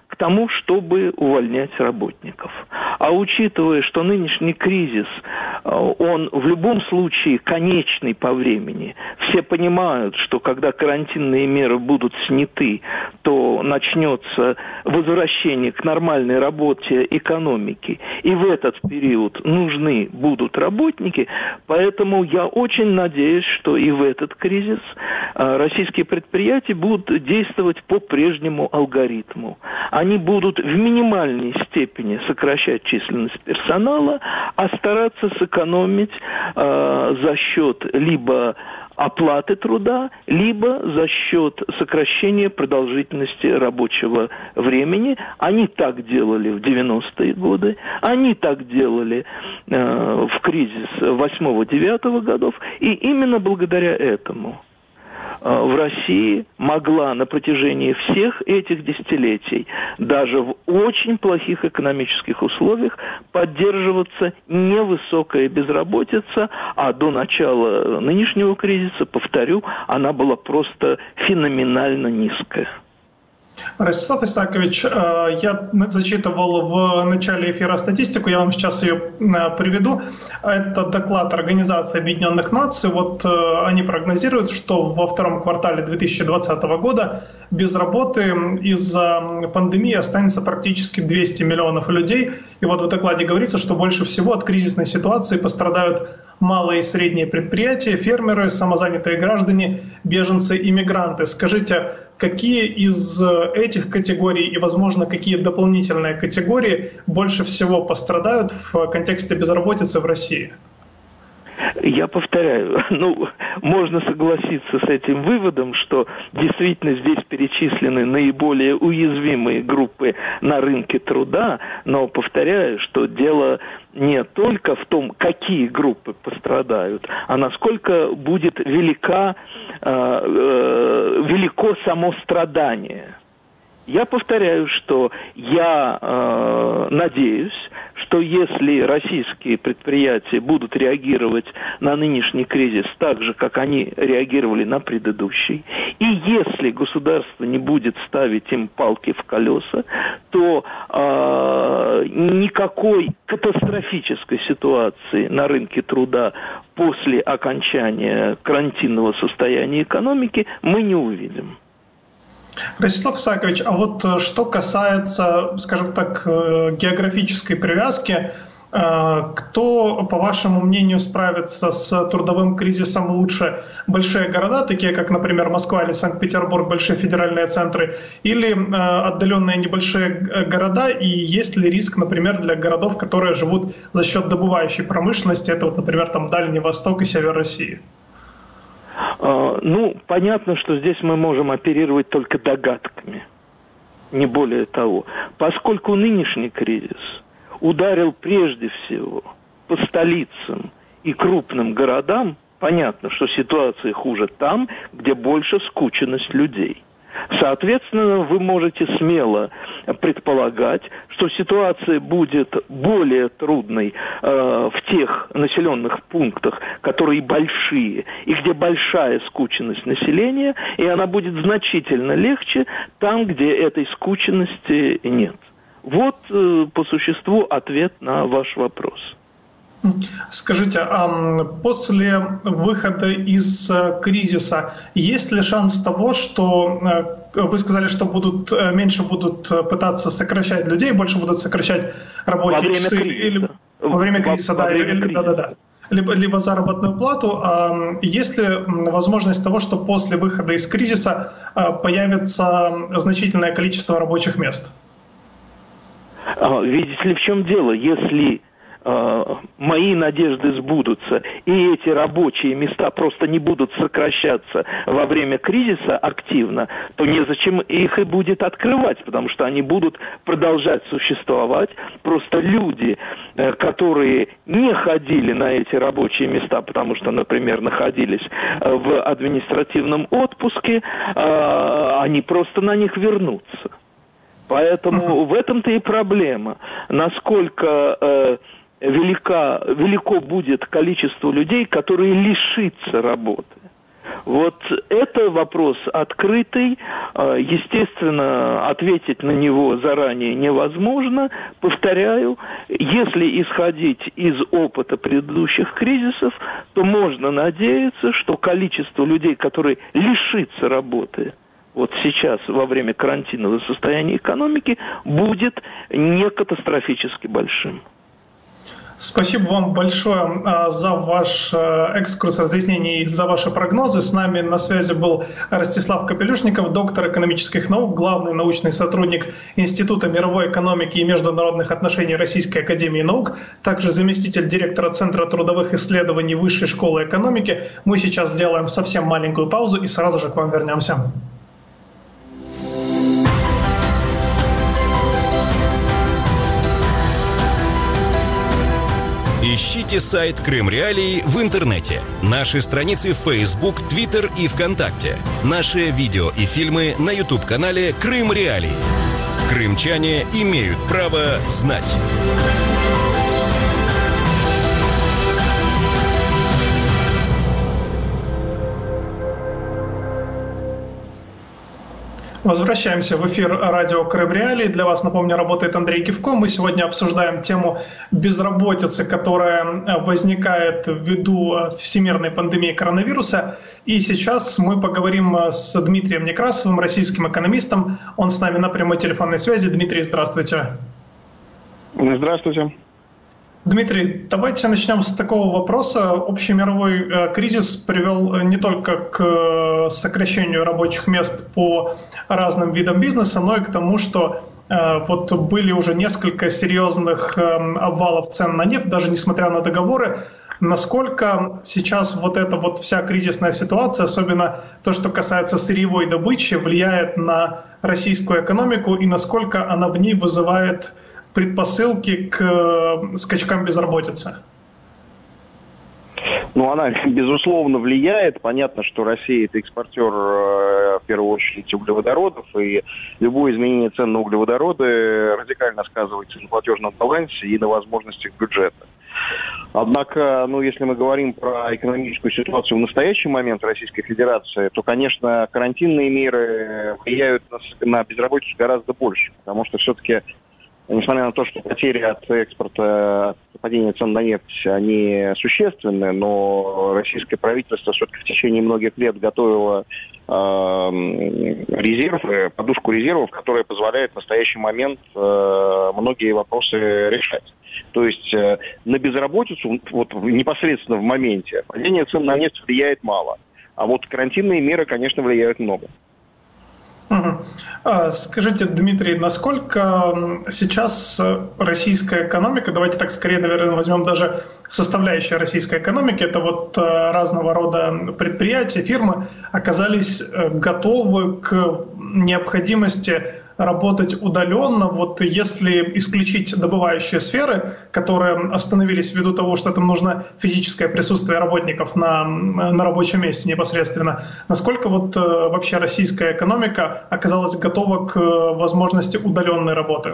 к тому, чтобы увольнять работников. А учитывая, что нынешний кризис, он в любом случае конечный по времени, все понимают, что когда карантинные меры будут сняты, то начнется возвращение к нормальной работе экономики, и в этот период нужны будут работники, поэтому я очень надеюсь, что и в этот кризис российские предприятия будут действовать по прежнему алгоритму. Они будут в минимальной степени сокращать численность персонала, а стараться сэкономить э, за счет либо оплаты труда, либо за счет сокращения продолжительности рабочего времени. Они так делали в девяностые годы, они так делали э, в кризис восьмого-девятого годов, и именно благодаря этому в России могла на протяжении всех этих десятилетий, даже в очень плохих экономических условиях, поддерживаться невысокая безработица, а до начала нынешнего кризиса, повторю, она была просто феноменально низкая. Ростислав Исаакович, я зачитывал в начале эфира статистику, я вам сейчас ее приведу. Это доклад Организации Объединенных Наций. Вот они прогнозируют, что во втором квартале две тысячи двадцатого года без работы из-за пандемии останется практически двести миллионов людей. И вот в докладе говорится, что больше всего от кризисной ситуации пострадают малые и средние предприятия, фермеры, самозанятые граждане, беженцы, иммигранты. Скажите, какие из этих категорий и, возможно, какие дополнительные категории больше всего пострадают в контексте безработицы в России? Я повторяю, ну, можно согласиться с этим выводом, что действительно здесь перечислены наиболее уязвимые группы на рынке труда, но повторяю, что дело не только в том, какие группы пострадают, а насколько будет велика, э, э, велико само страдание. Я повторяю, что я э, надеюсь, что если российские предприятия будут реагировать на нынешний кризис так же, как они реагировали на предыдущий, и если государство не будет ставить им палки в колеса, то э, никакой катастрофической ситуации на рынке труда после окончания карантинного состояния экономики мы не увидим. Ростислав Исаакович, а вот что касается, скажем так, географической привязки, кто, по вашему мнению, справится с трудовым кризисом лучше? Большие города, такие как, например, Москва или Санкт-Петербург, большие федеральные центры, или отдаленные небольшие города? И есть ли риск, например, для городов, которые живут за счет добывающей промышленности, это, вот, например, там Дальний Восток и Север России? Ну, понятно, что здесь мы можем оперировать только догадками, не более того. Поскольку нынешний кризис ударил прежде всего по столицам и крупным городам, понятно, что ситуация хуже там, где больше скученность людей. Соответственно, вы можете смело предполагать, что ситуация будет более трудной э, в тех населенных пунктах, которые большие и где большая скученность населения, и она будет значительно легче там, где этой скученности нет. Вот э, по существу ответ на ваш вопрос. Скажите, а после выхода из кризиса есть ли шанс того, что вы сказали, что будут меньше будут пытаться сокращать людей, больше будут сокращать рабочие часы или во время кризиса, да, или, да, да, да. Либо, либо заработную плату? А есть ли возможность того, что после выхода из кризиса появится значительное количество рабочих мест? Видите ли, в чем дело? Если мои надежды сбудутся, и эти рабочие места просто не будут сокращаться во время кризиса активно, то незачем их и будет открывать, потому что они будут продолжать существовать. Просто люди, которые не ходили на эти рабочие места, потому что, например, находились в административном отпуске, они просто на них вернутся. Поэтому в этом-то и проблема. Насколько Велика, велико будет количество людей, которые лишатся работы. Вот это вопрос открытый. Естественно, ответить на него заранее невозможно. Повторяю, если исходить из опыта предыдущих кризисов, то можно надеяться, что количество людей, которые лишатся работы вот сейчас во время карантинного состояния экономики, будет не катастрофически большим. Спасибо вам большое а, за ваш а, экскурс, разъяснение и за ваши прогнозы. С нами на связи был Ростислав Капелюшников, доктор экономических наук, главный научный сотрудник Института мировой экономики и международных отношений Российской академии наук, также заместитель директора Центра трудовых исследований Высшей школы экономики. Мы сейчас сделаем совсем маленькую паузу и сразу же к вам вернемся. Ищите сайт Крым Реалии в интернете, наши страницы в Facebook, Twitter и ВКонтакте, наши видео и фильмы на YouTube-канале Крым Реалии. Крымчане имеют право знать. Возвращаемся в эфир радио Крым Реалии. Для вас, напомню, работает Андрей Гивко. Мы сегодня обсуждаем тему безработицы, которая возникает ввиду всемирной пандемии коронавируса. И сейчас мы поговорим с Дмитрием Некрасовым, российским экономистом. Он с нами на прямой телефонной связи. Дмитрий, здравствуйте. Здравствуйте. Дмитрий, давайте начнем с такого вопроса. Общий мировой кризис привел не только к сокращению рабочих мест по разным видам бизнеса, но и к тому, что вот были уже несколько серьезных обвалов цен на нефть, даже несмотря на договоры. Насколько сейчас вот эта вот вся кризисная ситуация, особенно то, что касается сырьевой добычи, влияет на российскую экономику и насколько она в ней вызывает предпосылки к скачкам безработицы? Ну, она, безусловно, влияет. Понятно, что Россия – это экспортер, в первую очередь, углеводородов, и любое изменение цен на углеводороды радикально сказывается на платежном балансе и на возможностях бюджета. Однако, ну, если мы говорим про экономическую ситуацию в настоящий момент Российской Федерации, то, конечно, карантинные меры влияют на, на безработицу гораздо больше, потому что все-таки, несмотря на то, что потери от экспорта, от падения цен на нефть, они существенны, но российское правительство все-таки в течение многих лет готовило э, резерв, подушку резервов, которая позволяет в настоящий момент э, многие вопросы решать. То есть э, на безработицу вот, непосредственно в моменте падение цен на нефть влияет мало, а вот карантинные меры, конечно, влияют много. Скажите, Дмитрий, насколько сейчас российская экономика, давайте так скорее, наверное, возьмем даже составляющие российской экономики, это вот разного рода предприятия, фирмы, оказались готовы к необходимости работать удаленно, вот если исключить добывающие сферы, которые остановились ввиду того, что там нужно физическое присутствие работников на, на рабочем месте непосредственно, насколько вот вообще российская экономика оказалась готова к возможности удаленной работы?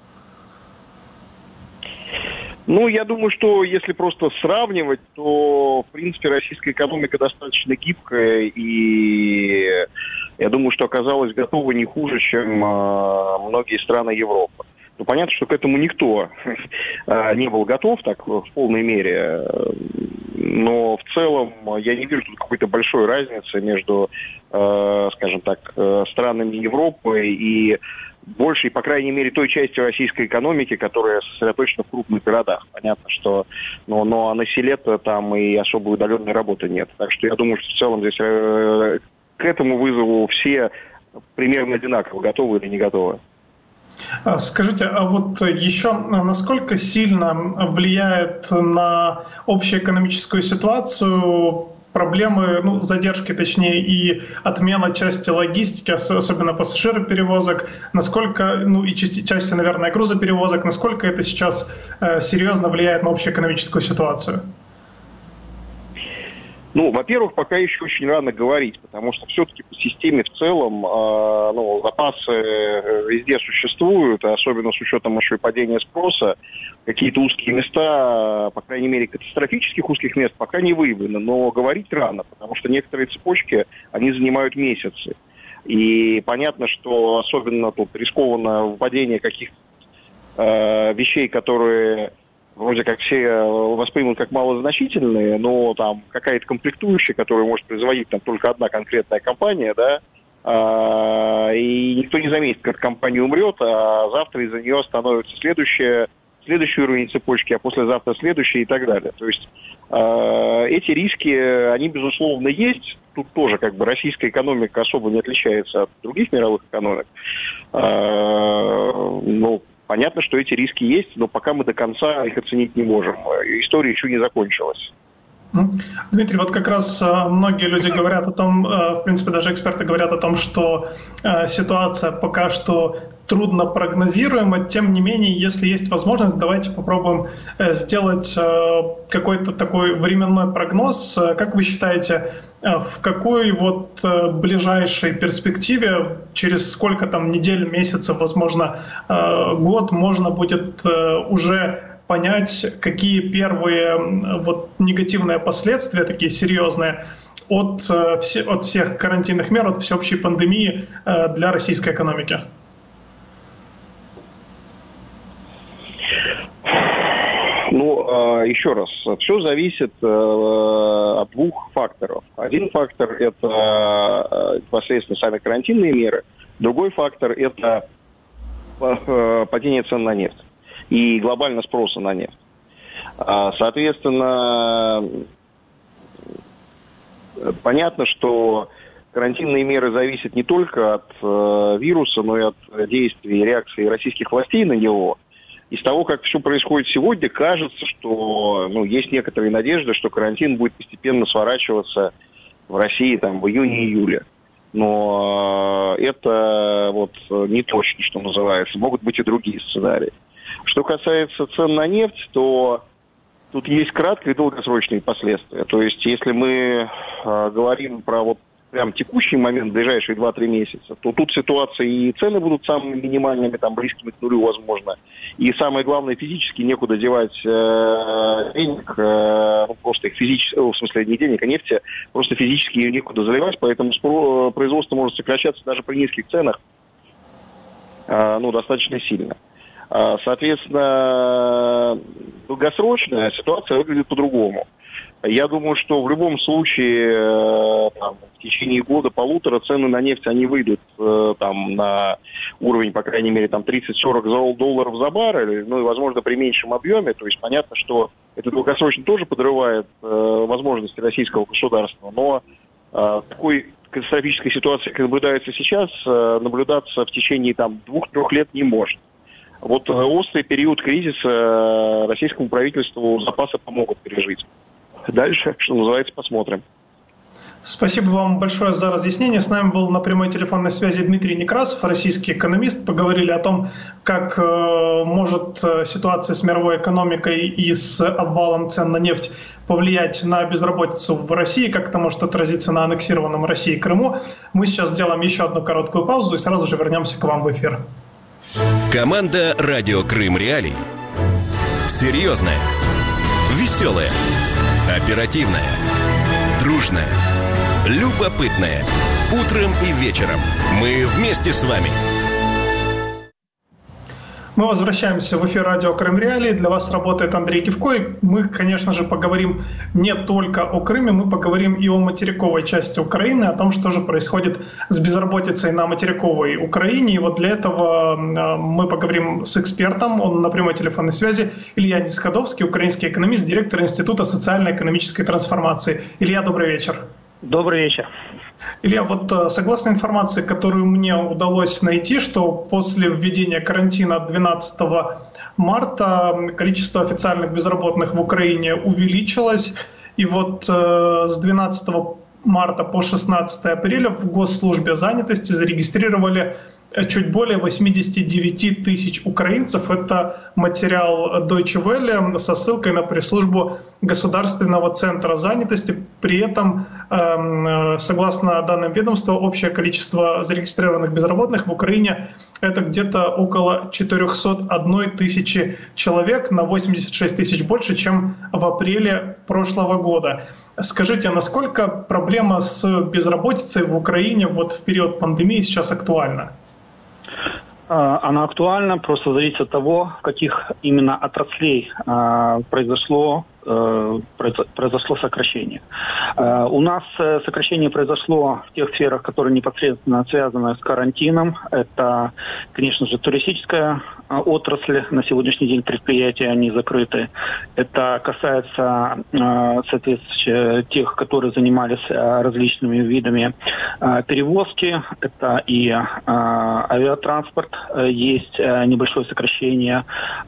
Ну, я думаю, что если просто сравнивать, то, в принципе, российская экономика достаточно гибкая, и я думаю, что оказалась готова не хуже, чем э, многие страны Европы. Ну, понятно, что к этому никто э, не был готов так в полной мере, но в целом я не вижу тут какой-то большой разницы между, э, скажем так, э, странами Европы и большей, по крайней мере, той частью российской экономики, которая сосредоточена в крупных городах. Понятно, что но, но на селе-то там и особой удаленной работы нет. Так что я думаю, что в целом здесь э, к этому вызову все примерно одинаково, готовы или не готовы. Скажите, а вот еще насколько сильно влияет на общеэкономическую ситуацию проблемы, ну, задержки, точнее, и отмена части логистики, особенно пассажироперевозок, насколько, ну, и части, части, наверное, грузоперевозок, насколько это сейчас э, серьезно влияет на общеэкономическую ситуацию? Ну, во-первых, пока еще очень рано говорить, потому что все-таки по системе в целом э, ну, запасы везде существуют, особенно с учетом еще и падения спроса. Какие-то узкие места, по крайней мере, катастрофических узких мест пока не выявлено, но говорить рано, потому что некоторые цепочки, они занимают месяцы. И понятно, что особенно тут рискованно вводение каких-то э, вещей, которые вроде как все воспримут как малозначительные, но там какая-то комплектующая, которую может производить там только одна конкретная компания, да, э, и никто не заметит, как компания умрет, а завтра из-за нее становится следующая, следующий уровень цепочки, а послезавтра следующий и так далее. То есть э, эти риски, они безусловно есть. Тут тоже как бы российская экономика особо не отличается от других мировых экономик. Э, ну, понятно, что эти риски есть, но пока мы до конца их оценить не можем. История еще не закончилась. Дмитрий, вот как раз многие люди говорят о том, в принципе, даже эксперты говорят о том, что ситуация пока что трудно прогнозируема. Тем не менее, если есть возможность, давайте попробуем сделать какой-то такой временной прогноз. Как вы считаете, в какой вот ближайшей перспективе, через сколько там недель, месяцев, возможно, год, можно будет уже понять, какие первые вот негативные последствия, такие серьезные, от, от всех карантинных мер, от всеобщей пандемии для российской экономики? Ну, еще раз, все зависит от двух факторов. Один фактор – это непосредственно сами карантинные меры, другой фактор – это падение цен на нефть и глобально спроса на нефть. Соответственно, понятно, что карантинные меры зависят не только от вируса, но и от действий и реакции российских властей на него. Из того, как все происходит сегодня, кажется, что ну, есть некоторые надежды, что карантин будет постепенно сворачиваться в России там, в июне-июле. Но это вот не точно, что называется. Могут быть и другие сценарии. Что касается цен на нефть, то тут есть краткие и долгосрочные последствия. То есть, если мы э, говорим про вот прям текущий момент, ближайшие два-три месяца, то тут ситуация и цены будут самыми минимальными, там близкими к нулю, возможно. И самое главное, физически некуда девать э, денег, э, ну, просто их физически, в смысле не денег, а нефти, просто физически ее некуда заливать, поэтому спро- производство может сокращаться даже при низких ценах, э, ну, достаточно сильно. Соответственно, долгосрочная ситуация выглядит по-другому. Я думаю, что в любом случае там, в течение года-полутора цены на нефть, они выйдут там, на уровень, по крайней мере, там, тридцать-сорок долларов за баррель, ну и, возможно, при меньшем объеме. То есть понятно, что это долгосрочно тоже подрывает э, возможности российского государства, но э, такой катастрофической ситуации, как наблюдается сейчас, э, наблюдаться в течение там, двух-трех лет не может. Вот острый период кризиса российскому правительству запасы помогут пережить. Дальше, что называется, посмотрим. Спасибо вам большое за разъяснение. С нами был на прямой телефонной связи Дмитрий Некрасов, российский экономист. Поговорили о том, как э, может ситуация с мировой экономикой и с обвалом цен на нефть повлиять на безработицу в России, как это может отразиться на аннексированном России Крыму. Мы сейчас сделаем еще одну короткую паузу и сразу же вернемся к вам в эфир. Команда «Радио Крым Реалии». Серьезная, веселая, оперативная, дружная, любопытная. Утром и вечером мы вместе с вами. Мы возвращаемся в эфир радио Крым Реалии. Для вас работает Андрей Кивко. И мы, конечно же, поговорим не только о Крыме, мы поговорим и о материковой части Украины, о том, что же происходит с безработицей на материковой Украине. И вот для этого мы поговорим с экспертом, он на прямой телефонной связи, Илья Несходовский, украинский экономист, директор Института социально-экономической трансформации. Илья, добрый вечер. Добрый вечер. Илья, вот согласно информации, которую мне удалось найти, что после введения карантина двенадцатого марта количество официальных безработных в Украине увеличилось. И вот э, с двенадцатого марта по шестнадцатое апреля в Госслужбе занятости зарегистрировали чуть более восемьдесят девять тысяч украинцев. Это материал Deutsche Welle со ссылкой на пресс-службу Государственного центра занятости. При этом, согласно данным ведомства, общее количество зарегистрированных безработных в Украине – это где-то около четыреста одна тысячи человек, на восемьдесят шесть тысяч больше, чем в апреле прошлого года. Скажите, насколько проблема с безработицей в Украине вот в период пандемии сейчас актуальна? Она актуальна, просто зависит от того, в каких именно отраслей произошло произошло сокращение. У нас сокращение произошло в тех сферах, которые непосредственно связаны с карантином. Это, конечно же, туристическая отрасль. На сегодняшний день предприятия, они закрыты. Это касается, соответственно, тех, которые занимались различными видами перевозки. Это и авиатранспорт, есть небольшое сокращение.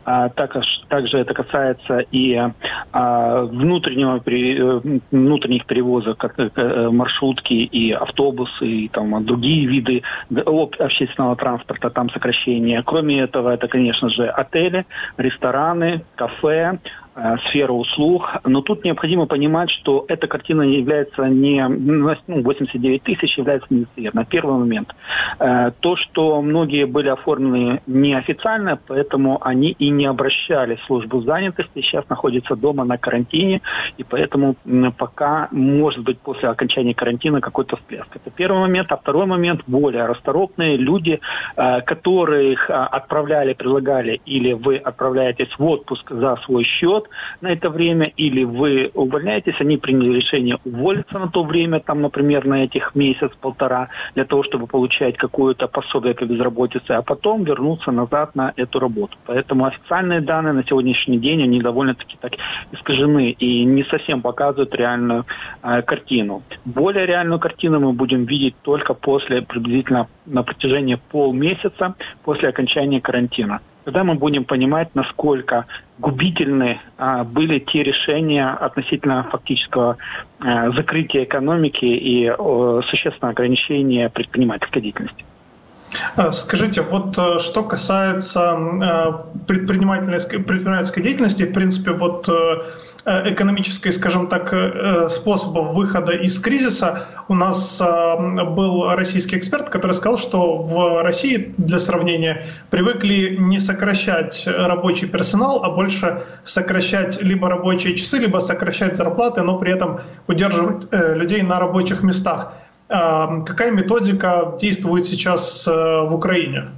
Также это касается и внутреннего, внутренних перевозок, как маршрутки и автобусы, и там другие виды общественного транспорта, там сокращение. Кроме этого, это, конечно же, отели, рестораны, кафе, сфера услуг. Но тут необходимо понимать, что эта картина является не... Ну, восемьдесят девять тысяч является недостоверной. Первый момент. То, что многие были оформлены неофициально, поэтому они и не обращались в службу занятости, сейчас находятся дома на карантине, и поэтому пока, может быть, после окончания карантина какой-то всплеск. Это первый момент. А второй момент, более расторопные люди, которых отправляли, предлагали, или вы отправляетесь в отпуск за свой счет на это время, или вы увольняетесь, они приняли решение уволиться на то время, там, например, на этих месяц-полтора, для того, чтобы получать какое-то пособие по безработице, а потом вернуться назад на эту работу. Поэтому официальные данные на сегодняшний день, они довольно-таки так искажены и не совсем показывают реальную э, картину. Более реальную картину мы будем видеть только после, приблизительно на протяжении полмесяца после окончания карантина. Тогда мы будем понимать, насколько губительны а, были те решения относительно фактического а, закрытия экономики и а, существенного ограничения предпринимательской деятельности. Скажите, вот что касается предпринимательской, предпринимательской деятельности, в принципе, вот экономической, скажем так, способов выхода из кризиса, у нас был российский эксперт, который сказал, что в России, для сравнения, привыкли не сокращать рабочий персонал, а больше сокращать либо рабочие часы, либо сокращать зарплаты, но при этом удерживать людей на рабочих местах. Какая методика действует сейчас в Украине?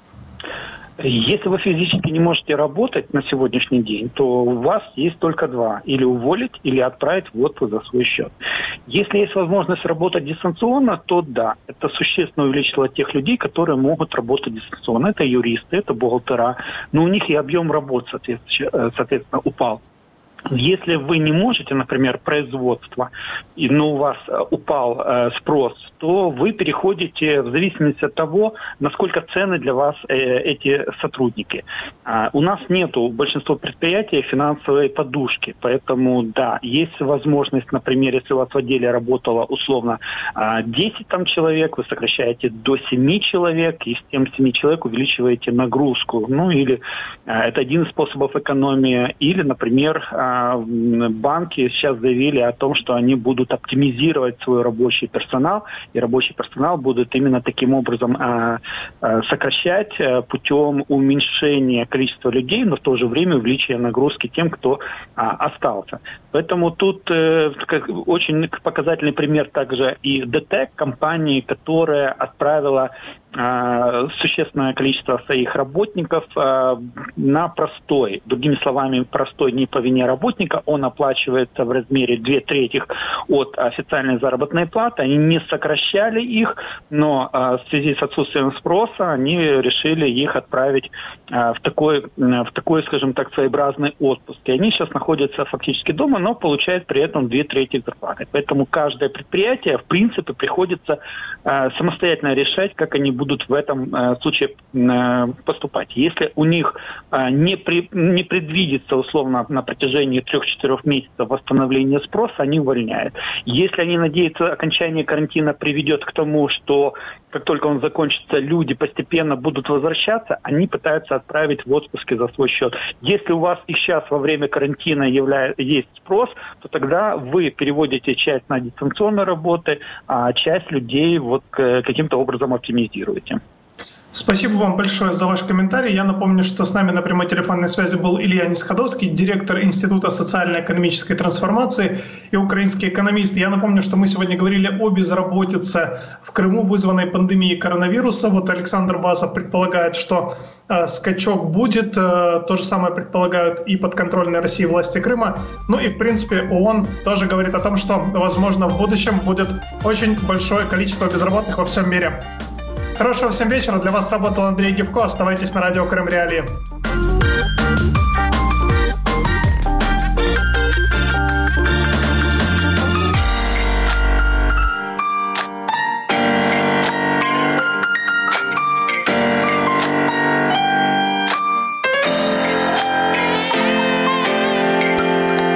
Если вы физически не можете работать на сегодняшний день, то у вас есть только два. Или уволить, или отправить в отпуск за свой счет. Если есть возможность работать дистанционно, то да, это существенно увеличило тех людей, которые могут работать дистанционно. Это юристы, это бухгалтера, но у них и объем работ, соответственно, соответственно упал. Если вы не можете, например, производство, но у вас упал э, спрос, то вы переходите в зависимости от того, насколько ценны для вас э, эти сотрудники. А, у нас нету у большинства предприятий финансовой подушки, поэтому да, есть возможность, например, если у вас в отделе работало условно десять там, человек, вы сокращаете до семи человек, и с тем семи человек увеличиваете нагрузку. Ну или э, это один из способов экономии, или, например, банки сейчас заявили о том, что они будут оптимизировать свой рабочий персонал, и рабочий персонал будут именно таким образом э, э, сокращать э, путем уменьшения количества людей, но в то же время увеличения нагрузки тем, кто э, остался. Поэтому тут э, как, очень показательный пример также и ДТЭК, компании, которая отправила э, существенное количество своих работников э, на простой. Другими словами, простой не по вине работника, он оплачивается в размере две трети от официальной заработной платы. Они не сокращали их, но э, в связи с отсутствием спроса они решили их отправить э, в такой, в такой, скажем так, своеобразный отпуск. И они сейчас находятся фактически дома, но получают при этом две трети зарплаты. Поэтому каждое предприятие, в принципе, приходится э, самостоятельно решать, как они будут в этом э, случае э, поступать. Если у них э, не, при, не предвидится условно на протяжении трех-четырех месяцев восстановления спроса, они увольняют. Если они надеются, окончание карантина приведет к тому, что как только он закончится, люди постепенно будут возвращаться, они пытаются отправить в отпуски за свой счет. Если у вас и сейчас во время карантина явля... есть спрос, то тогда вы переводите часть на дистанционную работу, а часть людей вот каким-то образом оптимизируете. Спасибо вам большое за ваш комментарий. Я напомню, что с нами на прямой телефонной связи был Илья Несходовский, директор Института социально-экономической трансформации и украинский экономист. Я напомню, что мы сегодня говорили о безработице в Крыму, вызванной пандемией коронавируса. Вот Александр Басов предполагает, что э, скачок будет. Э, то же самое предполагают и подконтрольные России власти Крыма. Ну и, в принципе, ООН тоже говорит о том, что, возможно, в будущем будет очень большое количество безработных во всем мире. Хорошего всем вечера. Для вас работал Андрей Гевко. Оставайтесь на радио Крым Реалии.